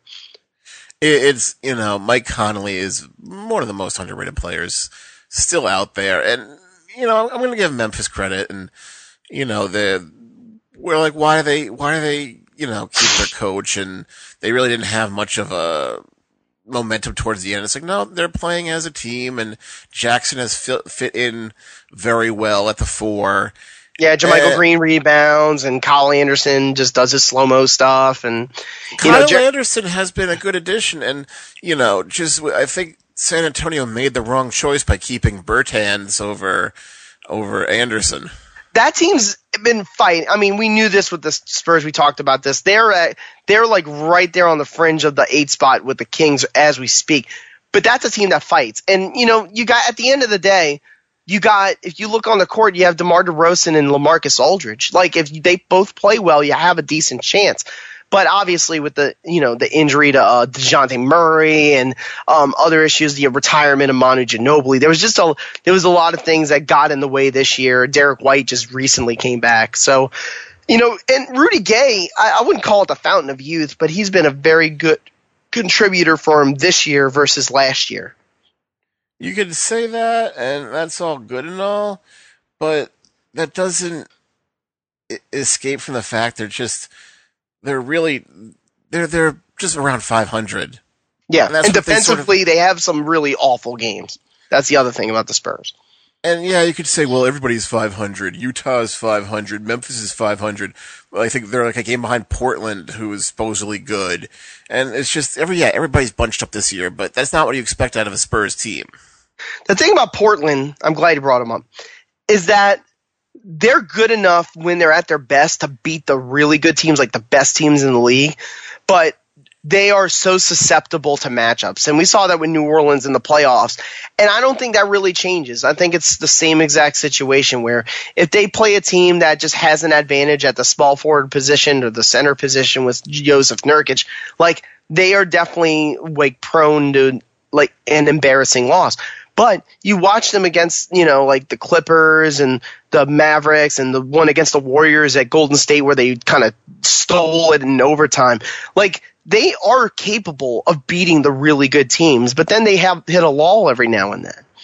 It's, you know, Mike Conley is one of the most underrated players still out there. And, you know, I'm going to give Memphis credit. And, you know, the we're like, why do they, why do they, you know, keep their coach? And they really didn't have much of a momentum towards the end. It's like, no, they're playing as a team. And Jackson has fit, fit in very well at the four.
Yeah, JaMychal
Uh,
Green rebounds, and Kyle Anderson just does his slow-mo stuff. And you
Kyle
know, Jer-
Anderson has been a good addition, and you know, just I think San Antonio made the wrong choice by keeping Bertans over over Anderson.
that team's been fighting. I mean, we knew this with the Spurs. We talked about this. They're at, they're like right there on the fringe of the eight spot with the Kings as we speak. But that's a team that fights. And you know, you got at the end of the day. You got, if you look on the court, you have DeMar DeRozan and LaMarcus Aldridge. Like, if they both play well, you have a decent chance. But obviously, with the, you know, the injury to uh, DeJounte Murray and um, other issues, the retirement of Manu Ginobili, there was just a, there was a lot of things that got in the way this year. Derek White just recently came back. So, you know, and Rudy Gay, I, I wouldn't call it the fountain of youth, but he's been a very good contributor for him this year versus last year.
You could say that, and that's all good and all, but that doesn't e- escape from the fact they're just they're really they're they're just around five hundred.
Yeah,
And that's
and
what they sort of-
defensively, they have some really awful games. That's the other thing about the Spurs.
And yeah, you could say, well, everybody's five hundred. Utah's five hundred. Memphis is five hundred. Well, I think they're like a game behind Portland, who is supposedly good. And it's just every yeah, everybody's bunched up this year, but that's not what you expect out of a Spurs team.
The thing about Portland, I'm glad you brought them up, is that they're good enough when they're at their best to beat the really good teams, like the best teams in the league. But they are so susceptible to matchups. And we saw that with New Orleans in the playoffs. And I don't think that really changes. I think it's the same exact situation where if they play a team that just has an advantage at the small forward position or the center position with Joseph Nurkic, like they are definitely like prone to like an embarrassing loss. But you watch them against, you know, like the Clippers and the Mavericks and the one against the Warriors at Golden State where they kind of stole it in overtime. Like, they are capable of beating the really good teams, but then they have hit a lull every now and then.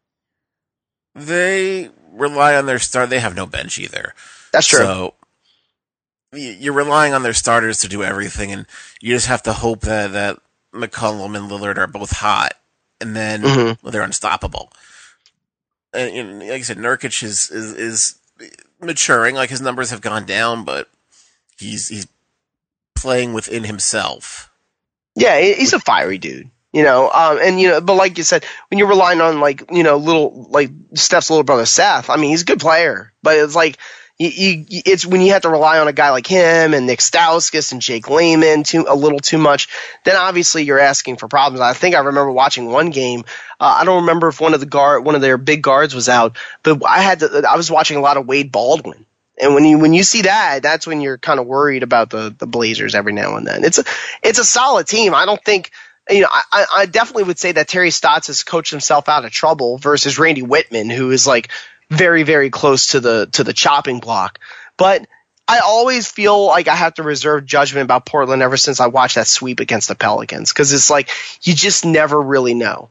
They rely on their start. They have no bench either.
That's true.
So you're relying on their starters to do everything, and you just have to hope that, that McCollum and Lillard are both hot. And then mm-hmm. well, they're unstoppable. And, and like I said, Nurkic is, is is maturing. Like his numbers have gone down, but he's he's playing within himself.
Yeah, he's a fiery dude, you know. Um, and you know, but like you said, when you're relying on like you know little like Steph's little brother Seth, I mean, he's a good player, but it's like. You, you, it's when you have to rely on a guy like him and Nick Stauskas and Jake Layman too a little too much, then obviously you're asking for problems. I think I remember watching one game. Uh, I don't remember if one of the guard, one of their big guards was out, but I had to, I was watching a lot of Wade Baldwin. And when you when you see that, that's when you're kind of worried about the, the Blazers every now and then. It's a it's a solid team. I don't think you know. I, I definitely would say that Terry Stotts has coached himself out of trouble versus Randy Whitman, who is like. Very, very close to the to the chopping block. But I always feel like I have to reserve judgment about Portland ever since I watched that sweep against the Pelicans because it's like you just never really know.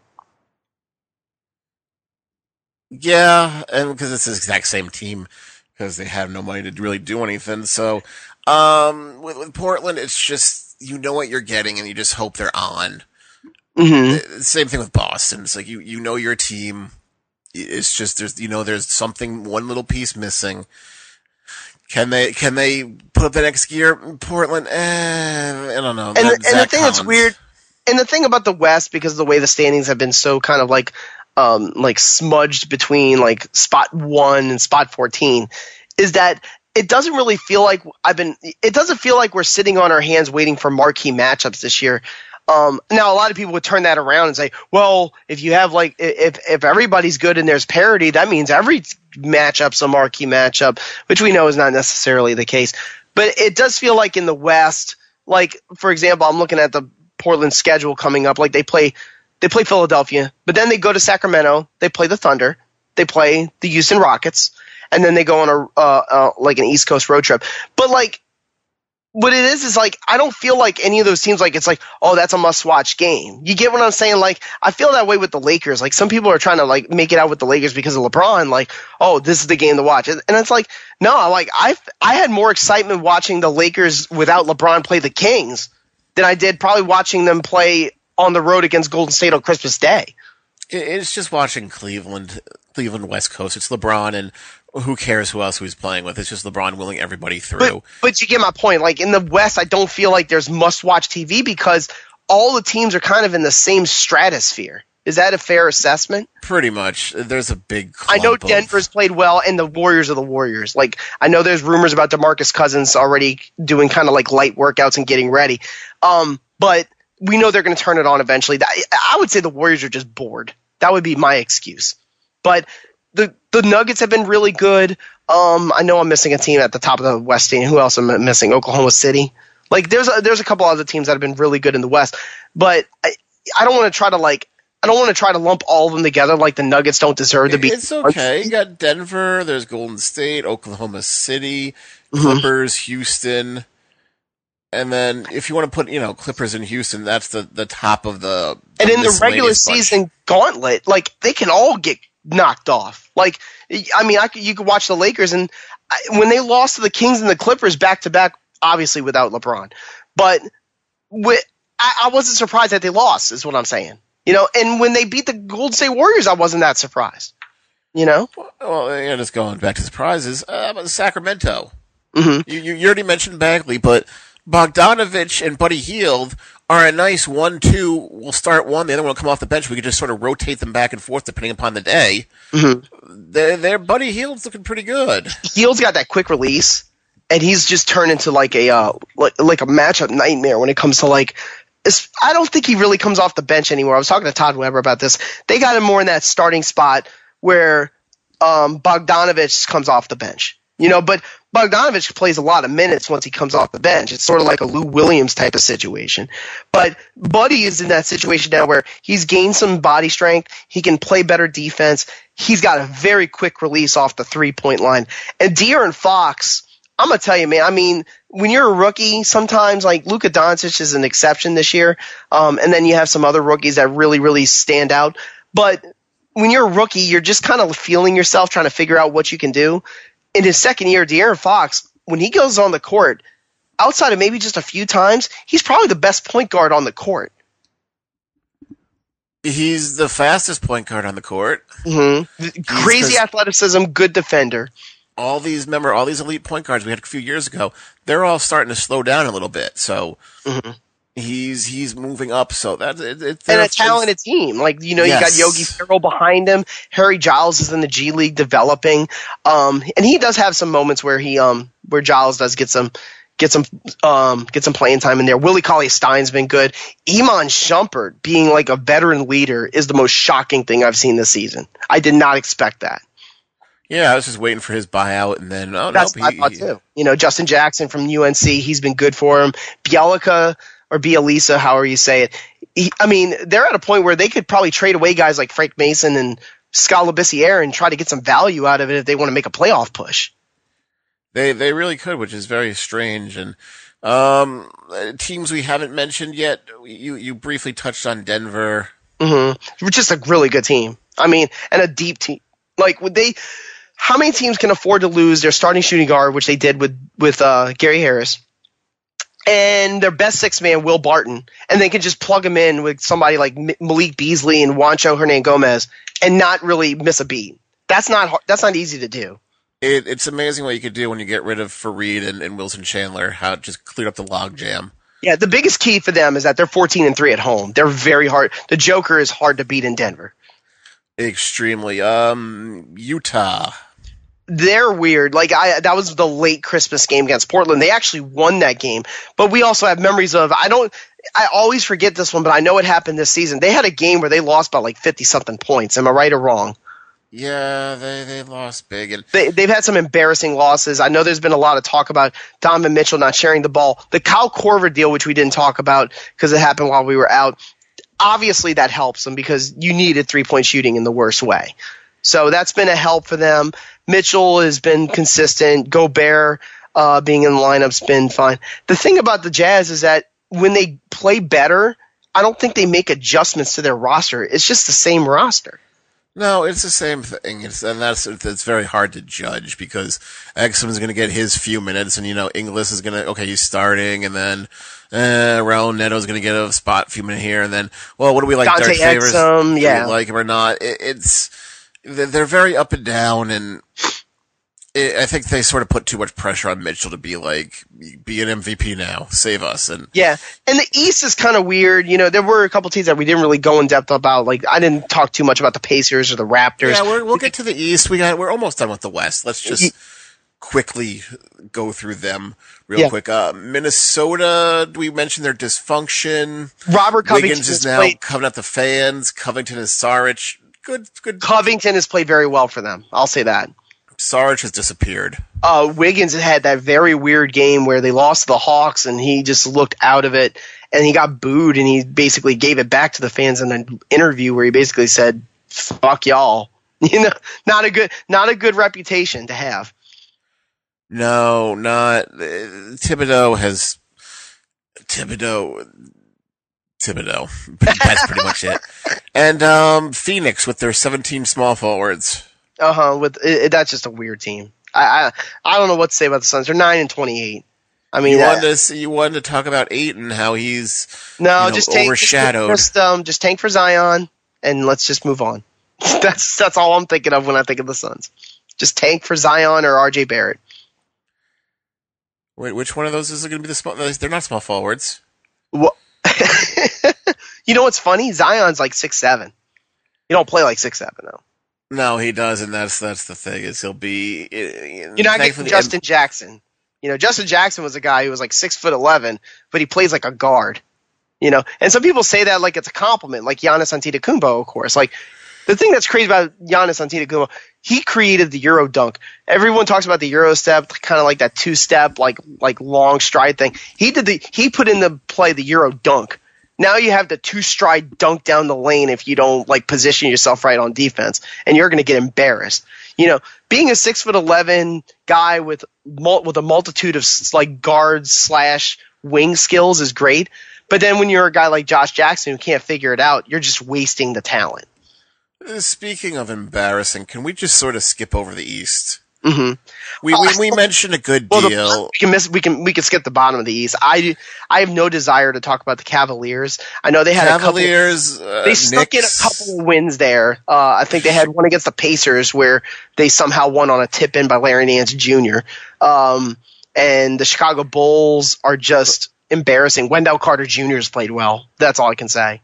Yeah, and because it's the exact same team because they have no money to really do anything. So um, with, with Portland, it's just you know what you're getting and you just hope they're on.
Mm-hmm.
The same thing with Boston. It's like you you know your team. It's just there's you know there's something one little piece missing. Can they can they put up the next year? Portland, eh, I don't know.
And, the, and the thing that's weird, and the thing about the West because of the way the standings have been so kind of like um like smudged between like spot one and spot fourteen, is that it doesn't really feel like I've been. It doesn't feel like we're sitting on our hands waiting for marquee matchups this year. Um, now, a lot of people would turn that around and say, well, if you have like, if, if everybody's good and there's parity, that means every matchup's a marquee matchup, which we know is not necessarily the case. But it does feel like in the West, like, for example, I'm looking at the Portland schedule coming up, like they play, they play Philadelphia, but then they go to Sacramento, they play the Thunder, they play the Houston Rockets, and then they go on a, uh, uh, like an East Coast road trip. But like, what it is is like I don't feel like any of those teams like it's like oh that's a must-watch game. You get what I'm saying? Like I feel that way with the Lakers. Like some people are trying to like make it out with the Lakers because of LeBron. Like oh this is the game to watch, and it's like no. Like I I had more excitement watching the Lakers without LeBron play the Kings than I did probably watching them play on the road against Golden State on Christmas Day.
It's just watching Cleveland, Cleveland West Coast. It's LeBron and. Who cares who else he's playing with? It's just LeBron willing everybody through.
But, but you get my point. Like in the West, I don't feel like there's must-watch T V because all the teams are kind of in the same stratosphere. Is that a fair assessment?
Pretty much. There's a big clump
I know Denver's
of...
played well, and the Warriors are the Warriors. Like I know there's rumors about DeMarcus Cousins already doing kind of like light workouts and getting ready. Um, but we know they're going to turn it on eventually. I would say the Warriors are just bored. That would be my excuse. But The the Nuggets have been really good. Um, I know I'm missing a team at the top of the West team. Who else am I missing? Oklahoma City. Like there's a, there's a couple other teams that have been really good in the West, but I, I don't want to try to like I don't want to try to lump all of them together. Like the Nuggets don't deserve to be.
It's okay. You got Denver. There's Golden State, Oklahoma City, Clippers, mm-hmm. Houston, and then if you want to put you know Clippers and Houston, that's the, the top of the. the
and in the regular bunch. Season gauntlet, like they can all get knocked off. Like, I mean, I could, you could watch the Lakers, and I, when they lost to the Kings and the Clippers back to back, obviously without LeBron, but with, I, I wasn't surprised that they lost. Is what I'm saying. You know, and when they beat the Golden State Warriors, I wasn't that surprised. You know,
well, yeah, just going back to surprises, uh, about Sacramento.
Mm-hmm.
You, you already mentioned Bagley, but Bogdanovich and Buddy Hield are a nice one two. We'll start one, the other one will come off the bench. We could just sort of rotate them back and forth depending upon the day.
Mm-hmm.
Their, their Buddy Hield's looking pretty good.
Hield's got that quick release. and he's just turned into like a uh, like, like a matchup nightmare when it comes to like. I don't think he really comes off the bench anymore. I was talking to Todd Weber about this. They got him more in that starting spot where um, Bogdanovich comes off the bench. You know, but Bogdanovich plays a lot of minutes once he comes off the bench. It's sort of like a Lou Williams type of situation. But Buddy is in that situation now where he's gained some body strength. He can play better defense. He's got a very quick release off the three-point line. And De'Aaron Fox, I'm going to tell you, man, I mean, when you're a rookie, sometimes like Luka Doncic is an exception this year. Um, and then you have some other rookies that really, really stand out. But when you're a rookie, you're just kind of feeling yourself, trying to figure out what you can do. In his second year, De'Aaron Fox, when he goes on the court, outside of maybe just a few times, he's probably the best point guard on the court.
He's the fastest point guard on the court.
Mm-hmm. Crazy athleticism, good defender.
All these, remember, all these elite point guards we had a few years ago, they're all starting to slow down a little bit. So mm-hmm. he's he's moving up. So that's it, it,
and a talented team. Like you know, yes. You got Yogi Ferrell behind him. Harry Giles is in the G League developing, um, and he does have some moments where he um where Giles does get some get some um get some playing time in there. Willie Cauley-Stein's been good. Iman Shumpert being like a veteran leader is the most shocking thing I've seen this season. I did not expect that.
Yeah, I was just waiting for his buyout, and then oh
that's
no,
what I thought too. You know, Justin Jackson from U N C, he's been good for him. Bielica or Bielisa, however you say it. He, I mean, they're at a point where they could probably trade away guys like Frank Mason and Skal Labissiere and try to get some value out of it if they want to make a playoff push.
They they really could, which is very strange. And um, teams we haven't mentioned yet, you you briefly touched on Denver.
Mm-hmm. Just a really good team. I mean, and a deep team. Like, would they? How many teams can afford to lose their starting shooting guard, which they did with with uh, Gary Harris, and their best six man, Will Barton, and they can just plug him in with somebody like Malik Beasley and Juancho Hernan-Gomez and not really miss a beat? That's not hard, that's not easy to do.
It, it's amazing what you could do when you get rid of Fareed and, and Wilson Chandler. How it just cleared up the logjam. Yeah,
the biggest key for them is that they're fourteen and three at home. They're very hard. The Joker is hard to beat in Denver.
Extremely. Um, Utah.
They're weird. Like I, that was the late Christmas game against Portland. They actually won that game, but we also have memories of. I don't. I always forget this one, but I know it happened this season. They had a game where they lost by like fifty something points. Am I right or wrong?
Yeah, they they lost big, and
they they've had some embarrassing losses. I know there's been a lot of talk about Donovan Mitchell not sharing the ball. The Kyle Korver deal, which we didn't talk about because it happened while we were out. Obviously, that helps them because you needed three point shooting in the worst way. So that's been a help for them. Mitchell has been consistent. Gobert uh, being in the lineup's been fine. The thing about the Jazz is that when they play better, I don't think they make adjustments to their roster. It's just the same roster.
No, it's the same thing. It's, and that's it's very hard to judge because Exum's going to get his few minutes, and you know Inglis is going to okay, he's starting, and then uh, Raul Neto's going to get a spot, a few minutes here, and then well, what do we like?
Dante
Derek Favors,
Exum, yeah,
do we like him or not? It, it's they're very up and down, and it, I think they sort of put too much pressure on Mitchell to be like, be an M V P now, save us. And
yeah, and the East is kind of weird. You know, there were a couple teams that we didn't really go in depth about. Like, I didn't talk too much about the Pacers or the Raptors.
Yeah, we're, we'll get to the East. We got we're almost done with the West. Let's just quickly go through them real yeah. quick. Uh, Minnesota, we mentioned their dysfunction.
Robert Covington
Wiggins is now
played,
coming at the fans. Covington is Saric. Good, good.
Covington has played very well for them. I'll say that.
Saric has disappeared.
Uh, Wiggins had that very weird game where they lost to the Hawks and he just looked out of it and he got booed and he basically gave it back to the fans in an interview where he basically said, fuck y'all. You know, not a good, not a good reputation to have.
No, not uh, Thibodeau has Thibodeau. Thibodeau. That's pretty much it. And um, Phoenix with their seventeen small forwards.
Uh huh. With it, that's just a weird team. I, I I don't know what to say about the Suns. They're nine and twenty-eight. I mean,
you
uh,
wanted to you wanted to talk about Ayton and how he's
no,
you know,
just tank,
overshadowed.
Just, just um, just tank for Zion and let's just move on. that's that's all I'm thinking of when I think of the Suns. Just tank for Zion or R J Barrett.
Wait, which one of those is going to be the small? They're not small forwards.
What? You know what's funny? Zion's like six seven. He don't play like six seven though.
No, he does, and that's that's the thing is he'll be.
You're not getting Justin M- Jackson. You know, Justin Jackson was a guy who was like six foot eleven, but he plays like a guard. You know, and some people say that like it's a compliment, like Giannis Antetokounmpo, of course. Like the thing that's crazy about Giannis Antetokounmpo, he created the Euro dunk. Everyone talks about the Euro step, kind of like that two step, like like long stride thing. He did the he put into play the Euro dunk. Now you have the two stride dunk down the lane if you don't like position yourself right on defense, and you're going to get embarrassed. You know, being a six foot eleven guy with mul- with a multitude of like guard slash wing skills is great. But then when you're a guy like Josh Jackson who can't figure it out, you're just wasting the talent.
Speaking of embarrassing, can we just sort of skip over the East?
Mm-hmm.
We,
uh,
we we mentioned a good
well,
deal.
The, we can miss. We can we can skip the bottom of the East. I I have no desire to talk about the Cavaliers. I know they had
Cavaliers.
a couple.
Uh,
they stuck
Knicks.
in a couple of wins there. Uh, I think they had one against the Pacers where they somehow won on a tip in by Larry Nance Junior Um, and the Chicago Bulls are just embarrassing. Wendell Carter Junior has played well. That's all I can say.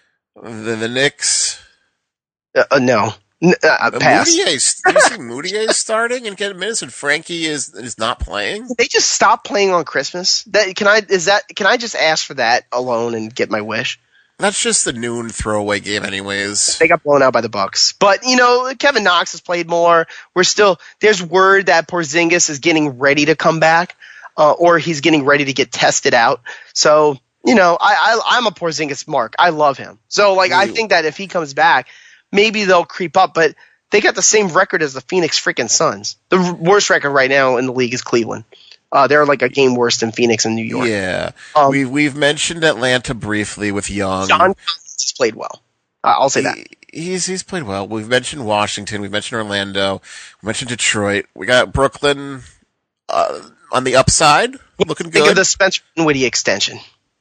The, the Knicks.
Uh, uh, no. N- uh, pass.
Moutier, do you see Moutier starting and getting minutes, and Frankie is is not playing?
They just stopped playing on Christmas. That can I is that can I just ask for that alone and get my wish?
That's just the noon throwaway game, anyways.
They got blown out by the Bucks, but you know Kevin Knox has played more. We're still there's word that Porzingis is getting ready to come back, uh, or he's getting ready to get tested out. So you know I, I I'm a Porzingis mark. I love him. So like I think that if he comes back, maybe they'll creep up, but they got the same record as the Phoenix freaking Suns. The r- worst record right now in the league is Cleveland. Uh, they're like a game worse than Phoenix and New York.
Yeah.
Um,
we've, we've mentioned Atlanta briefly with Young.
John Collins has played well. Uh, I'll say
he,
that.
He's he's played well. We've mentioned Washington. We've mentioned Orlando. We mentioned Detroit. We got Brooklyn uh, on the upside, looking good.
Think of the Spencer Dinwiddie extension.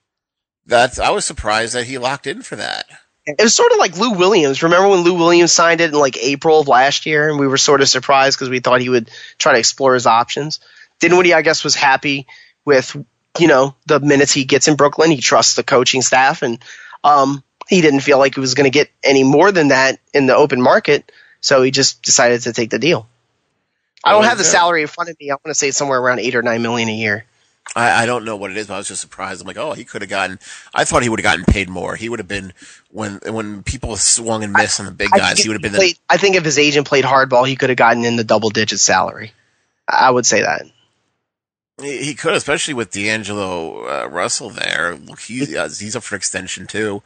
That's. I was surprised that he locked in for that.
It was sort of like Lou Williams. Remember when Lou Williams signed it in like April of last year, and we were sort of surprised because we thought he would try to explore his options. Dinwiddie, I guess, was happy with you know the minutes he gets in Brooklyn. He trusts the coaching staff, and um, he didn't feel like he was going to get any more than that in the open market, so he just decided to take the deal. I don't have the salary in front of me. I want to say it's somewhere around eight or nine million a year.
I, I don't know what it is, but I was just surprised. I'm like, oh, he could have gotten. I thought he would have gotten paid more. He would have been when when people swung and missed on the big guys. He would have been.
Played,
the,
I think if his agent played hardball, he could have gotten in the double digit salary. I would say that.
he, he could, especially with D'Angelo uh, Russell there. Look, he, uh, he's up for extension too.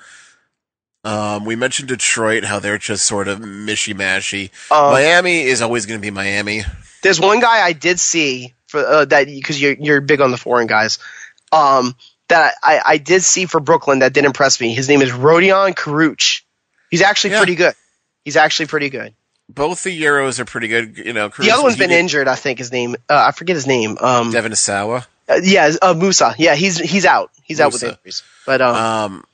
Um, we mentioned Detroit, how they're just sort of mishy-mashy.
Um,
Miami is always going to be Miami.
There's one guy I did see for uh, that because you're you're big on the foreign guys. Um, that I, I did see for Brooklyn that did impress me. His name is Rodion Kuruc. He's actually
Yeah.
pretty good. He's actually pretty good.
Both the Euros are pretty good. You know,
The other one's been
did,
injured. I think his name. Uh, I forget his name. Um,
Devin Asawa.
uh, yeah, uh, Musa. Yeah, he's he's out. He's out with
Musa.
injuries. But um,
Um,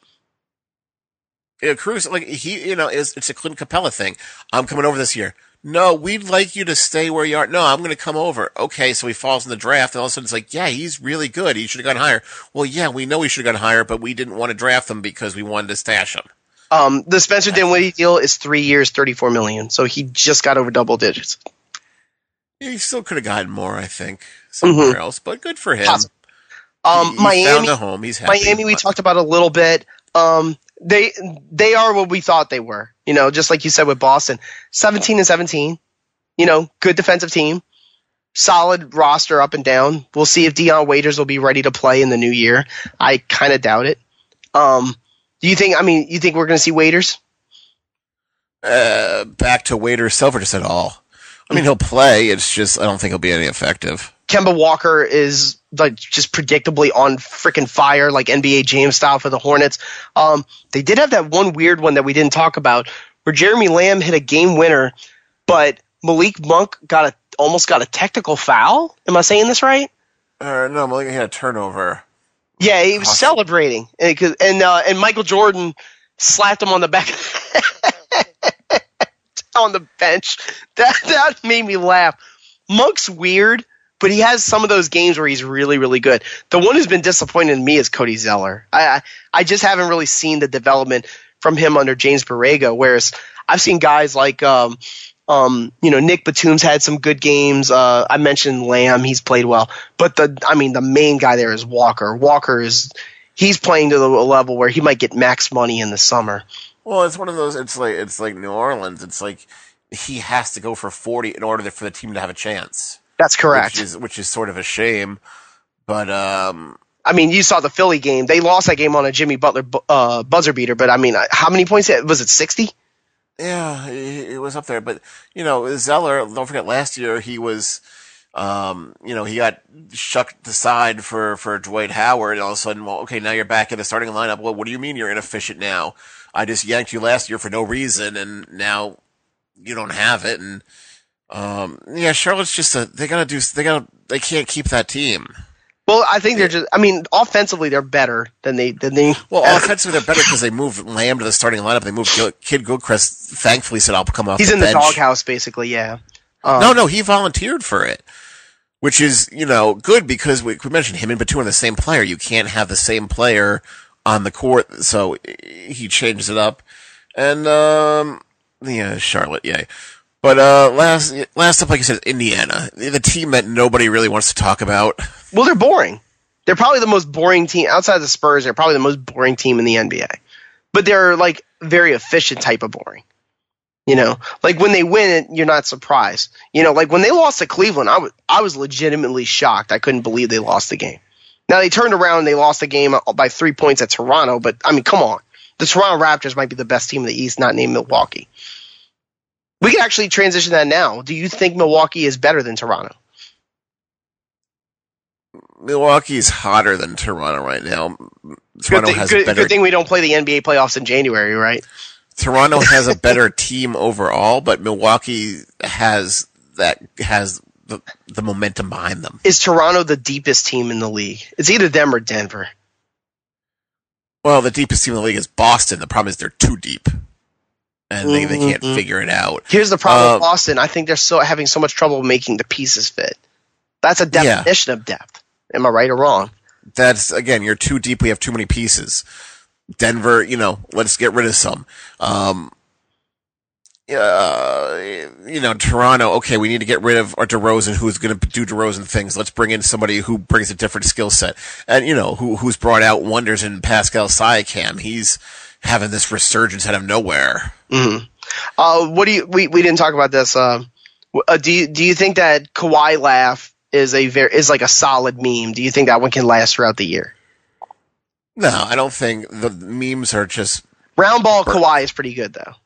yeah, Cruz, like he, you know, it's, it's a Clint Capella thing. I'm coming over this year. No, we'd like you to stay where you are. No, I'm going to come over. Okay, so he falls in the draft, and all of a sudden it's like, yeah, he's really good. He should have gone higher. Well, yeah, we know he should have gone higher, but we didn't want to draft him because we wanted to stash him.
um, the Spencer Dinwiddie deal is three years, thirty-four million. So he just got over double digits.
He still could have gotten more, I think, somewhere
Mhm.
else, but good for him.
Possible. Um,
he, he
Miami,
found a home. He's happy.
Miami, we talked about a little bit. Um, they they are what we thought they were. You know, just like you said with Boston, seventeen and seventeen. You know, good defensive team, solid roster up and down. We'll see if Dion Waiters will be ready to play in the new year. I kind of doubt it. Um, do you think? I mean, you think we're going to see Waiters?
Uh, back to Waiter Silver just at all. I mean, he'll play. It's just I don't think he'll be any effective.
Kemba Walker is like just predictably on freaking fire, like N B A Jam style for the Hornets. Um, they did have that one weird one that we didn't talk about, where Jeremy Lamb hit a game winner, but Malik Monk got a almost got a technical foul. Am I saying this right?
Uh, no, Malik had a turnover.
Yeah, he was
Awesome.
celebrating, and 'cause- and, uh, and Michael Jordan slapped him on the back on the bench. That that made me laugh. Monk's weird, but he has some of those games where he's really, really good. The one who's been disappointing to me is Cody Zeller. I I, I just haven't really seen the development from him under James Borrego, whereas I've seen guys like um, Um, you know, Nick Batum's had some good games. Uh, I mentioned Lamb; he's played well. But the, I mean, the main guy there is Walker. Walker is he's playing to the level where he might get max money in the summer.
Well, it's one of those. It's like it's like New Orleans. It's like he has to go for forty in order for the team to have a chance.
That's correct.
Which is which is sort of a shame. But um,
I mean, you saw the Philly game. They lost that game on a Jimmy Butler uh, buzzer beater. But I mean, how many points was it? sixty?
Yeah, it, it was up there. But you know, Zeller. Don't forget, last year he was. Um, you know, he got shucked aside for, for Dwight Howard, and all of a sudden, well, okay, now you're back in the starting lineup. Well, what do you mean you're inefficient now? I just yanked you last year for no reason, and now you don't have it. And um, yeah, Charlotte's just a they gotta do they gotta they can't keep that team.
Well, I think they're just. I mean, offensively they're better than they than they.
Well, offensively they're better because they moved Lamb to the starting lineup. They moved Gil, Kid Gilchrist. Thankfully, said I'll come off.
He's
the
in
bench.
the doghouse, basically. Yeah. Um,
no, no, he volunteered for it. Which is, you know, good because we, we mentioned him and Batum are the same player. You can't have the same player on the court, so he changes it up. And, um, yeah, Charlotte, yay. But, uh, last, last up, like I said, Indiana. The team that nobody really wants to talk about.
Well, they're boring. They're probably the most boring team, outside of the Spurs, they're probably the most boring team in the N B A. But they're, like, very efficient type of boring. You know, like when they win it, you're not surprised. You know, like when they lost to Cleveland, I was I was legitimately shocked. I couldn't believe they lost the game. Now they turned around and they lost the game by three points at Toronto, but I mean, come on, the Toronto Raptors might be the best team in the East, not named Milwaukee. We can actually transition that now. Do you think Milwaukee is better than Toronto?
Milwaukee's hotter than Toronto right now. Toronto
good thing,
has
good,
better.
Good thing we don't play the N B A playoffs in January, right?
Toronto has a better team overall, but Milwaukee has that has the the momentum behind them.
Is Toronto the deepest team in the league? It's either them or Denver.
Well, the deepest team in the league is Boston. The problem is they're too deep, and they, they can't
Mm-hmm.
figure it out.
Here's the problem
uh,
with Boston. I think they're so having so much trouble making the pieces fit. That's a definition yeah. of depth. Am I right or wrong?
That's, again, you're too deep. We have too many pieces. Denver, you know, let's get rid of some. Um, uh, you know, Toronto, okay, we need to get rid of our DeRozan, who's going to do DeRozan things. Let's bring in somebody who brings a different skill set. And, you know, who who's brought out wonders in Pascal Siakam. He's having this resurgence out of nowhere.
Mm-hmm. Uh, what do you, we, we didn't talk about this. Uh, uh, do you, do you think that Kawhi laugh is a very, is like a solid meme? Do you think that one can last throughout the year?
No, I don't think the memes are just
round ball. Burnt. Kawhi is pretty good though.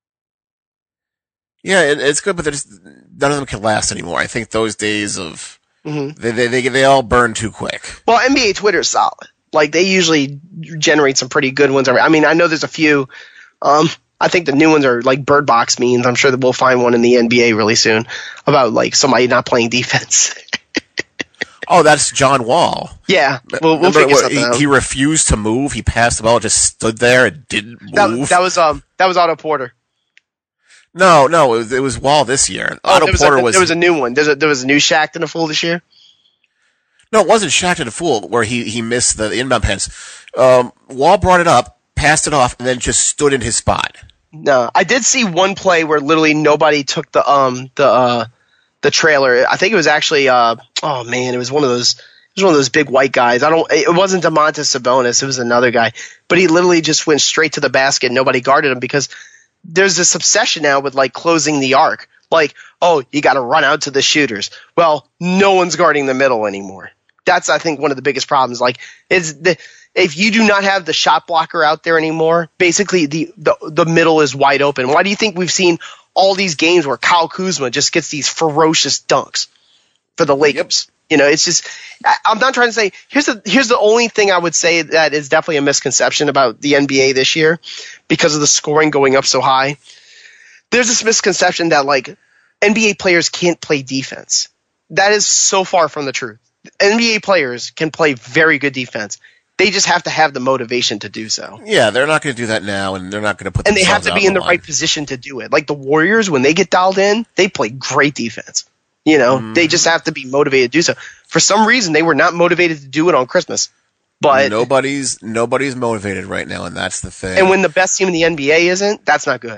Yeah, it, it's good, but just, none of them can last anymore. I think those days of
mm-hmm.
they, they they they all burn too quick.
Well, N B A Twitter is solid. Like they usually generate some pretty good ones. I mean, I know there's a few. Um, I think the new ones are like Bird Box memes. I'm sure that we'll find one in the N B A really soon about like somebody not playing defense.
Oh, that's John Wall.
Yeah, we'll, we'll figure something
he,
out.
He refused to move. He passed the ball, just stood there and didn't move.
That, that was um, that was Otto Porter.
No, no, it was, it was Wall this year.
Oh,
Otto
was
Porter
a,
was.
There was a new one. There's a, there was a new Shaq and a Fool this year.
No, it wasn't Shaq and a Fool where he, he missed the inbound pass. Um, Wall brought it up, passed it off, and then just stood in his spot.
No, I did see one play where literally nobody took the um the uh the trailer. I think it was actually uh oh man, it was one of those. It was one of those big white guys. I don't. It wasn't Domantas Sabonis. It was another guy. But he literally just went straight to the basket. And nobody guarded him because there's this obsession now with like closing the arc. Like, oh, you got to run out to the shooters. Well, no one's guarding the middle anymore. That's I think one of the biggest problems. Like, is the if you do not have the shot blocker out there anymore, basically the the the middle is wide open. Why do you think we've seen all these games where Kyle Kuzma just gets these ferocious dunks for the Lakers? Yep. You know, it's just – I'm not trying to say – here's the here's the only thing I would say that is definitely a misconception about the N B A this year because of the scoring going up so high. There's this misconception that, like, N B A players can't play defense. That is so far from the truth. N B A players can play very good defense. They just have to have the motivation to do so.
Yeah, they're not going to do that now, and they're not going to put
– And they have to be in the
line.
right position to do it. Like the Warriors, when they get dialed in, they play great defense. You know, mm. they just have to be motivated to do so. For some reason, they were not motivated to do it on Christmas. But
nobody's nobody's motivated right now, and that's the thing.
And when the best team in the N B A isn't, that's not good.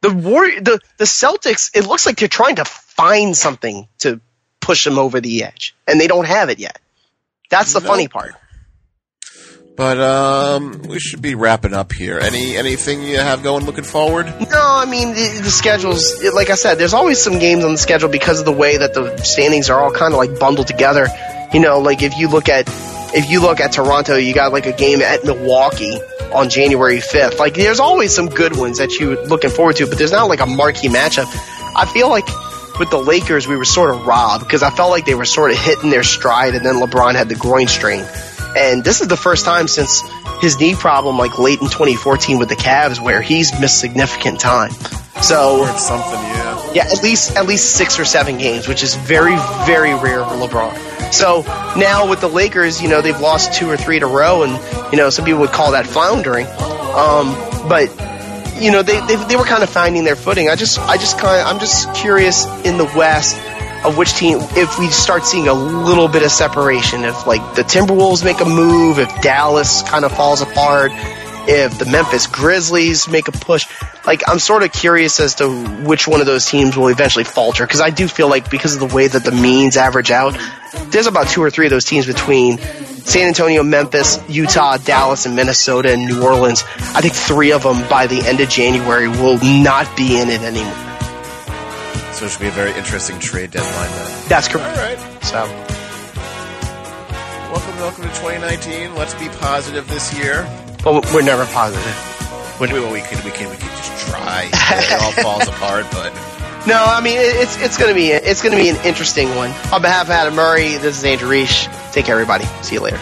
The war, the the Celtics, it looks like they're trying to find something to push them over the edge, and they don't have it yet. That's the nope. funny part.
But um, we should be wrapping up here. Any anything you have going looking forward?
No, I mean the, the schedules. Like I said, there's always some games on the schedule because of the way that the standings are all kind of like bundled together. You know, like if you look at if you look at Toronto, you got like a game at Milwaukee on January fifth. Like there's always some good ones that you're looking forward to, but there's not like a marquee matchup. I feel like with the Lakers, we were sort of robbed because I felt like they were sort of hitting their stride, and then LeBron had the groin strain. And this is the first time since his knee problem, like late in twenty fourteen with the Cavs, where he's missed significant time. So
or something, yeah,
yeah, at least at least six or seven games, which is very very rare for LeBron. So now with the Lakers, you know, they've lost two or three in a row, and you know some people would call that floundering. Um, but you know they, they they were kind of finding their footing. I just I just kind of I'm just curious in the West of which team, if we start seeing a little bit of separation, if like the Timberwolves make a move, if Dallas kind of falls apart, if the Memphis Grizzlies make a push, like I'm sort of curious as to which one of those teams will eventually falter, because I do feel like because of the way that the means average out, there's about two or three of those teams between San Antonio, Memphis, Utah, Dallas, and Minnesota, and New Orleans. I think three of them by the end of January will not be in it anymore.
So it should be a very interesting trade deadline then.
That's correct.
All right.
So,
welcome, welcome to twenty nineteen. Let's be positive this year.
Well, we're never positive.
We're, we, we could we can we could just try. It all falls apart, but
no, I mean it's it's gonna be it's gonna be an interesting one. On behalf of Adam Murray, this is Andrew Reich. Take care, everybody. See you later.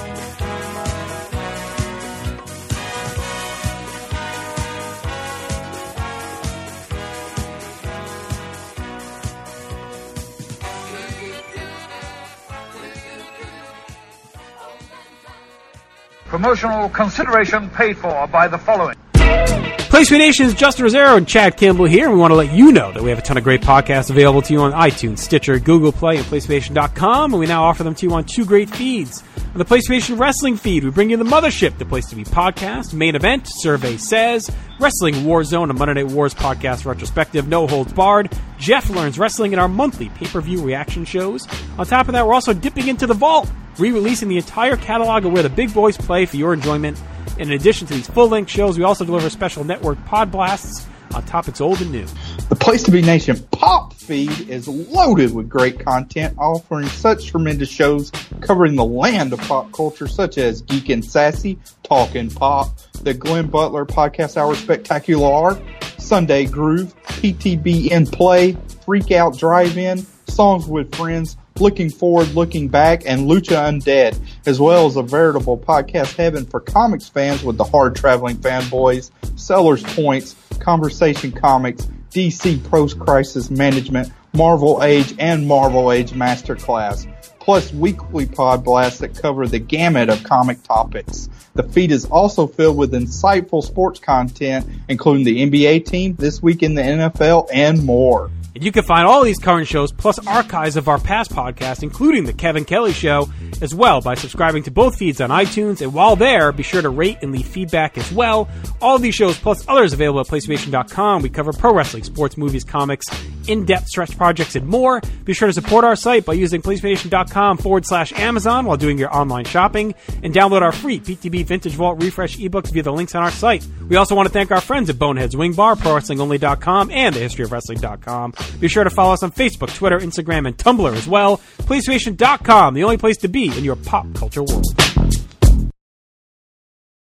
Promotional consideration paid for by the following.
PlayStation Nation's Justin Rosero and Chad Kimball here, and we want to let you know that we have a ton of great podcasts available to you on iTunes, Stitcher, Google Play, and PlayStation dot com, and we now offer them to you on two great feeds. On the PlayStation Wrestling feed, we bring you the Mothership, the Place to Be podcast, Main Event, Survey Says, Wrestling Warzone, a Monday Night Wars podcast retrospective, No Holds Barred, Jeff Learns Wrestling, and our monthly pay-per-view reaction shows. On top of that, we're also dipping into the vault, re-releasing the entire catalog of where the big boys play for your enjoyment. And in addition to these full-length shows, we also deliver special network pod blasts on topics old and new.
The Place to Be Nation Pop feed is loaded with great content, offering such tremendous shows covering the land of pop culture, such as Geek and Sassy, Talkin' Pop, the Glenn Butler Podcast Hour Spectacular, Sunday Groove, P T B in Play, Freak Out Drive-In, Songs with Friends, Looking Forward, Looking Back, and Lucha Undead, as well as a veritable podcast heaven for comics fans with the hard-traveling fanboys, Sellers Points, Conversation Comics, D C Post-Crisis Management, Marvel Age, and Marvel Age Masterclass, plus weekly pod blasts that cover the gamut of comic topics. The feed is also filled with insightful sports content, including the N B A team, This Week in the N F L, and more.
And you can find all these current shows, plus archives of our past podcasts, including The Kevin Kelly Show, as well by subscribing to both feeds on iTunes. And while there, be sure to rate and leave feedback as well. All of these shows, plus others available at PlayStation dot com. We cover pro wrestling, sports, movies, comics, in-depth stretch projects, and more. Be sure to support our site by using PlayStation dot com forward slash Amazon while doing your online shopping. And download our free P T B Vintage Vault Refresh ebooks via the links on our site. We also want to thank our friends at Boneheads Wing Bar, Pro Wrestling Only dot com, and The History of Wrestling dot com. Be sure to follow us on Facebook, Twitter, Instagram, and Tumblr as well. PlayStation dot com, the only place to be in your pop culture world.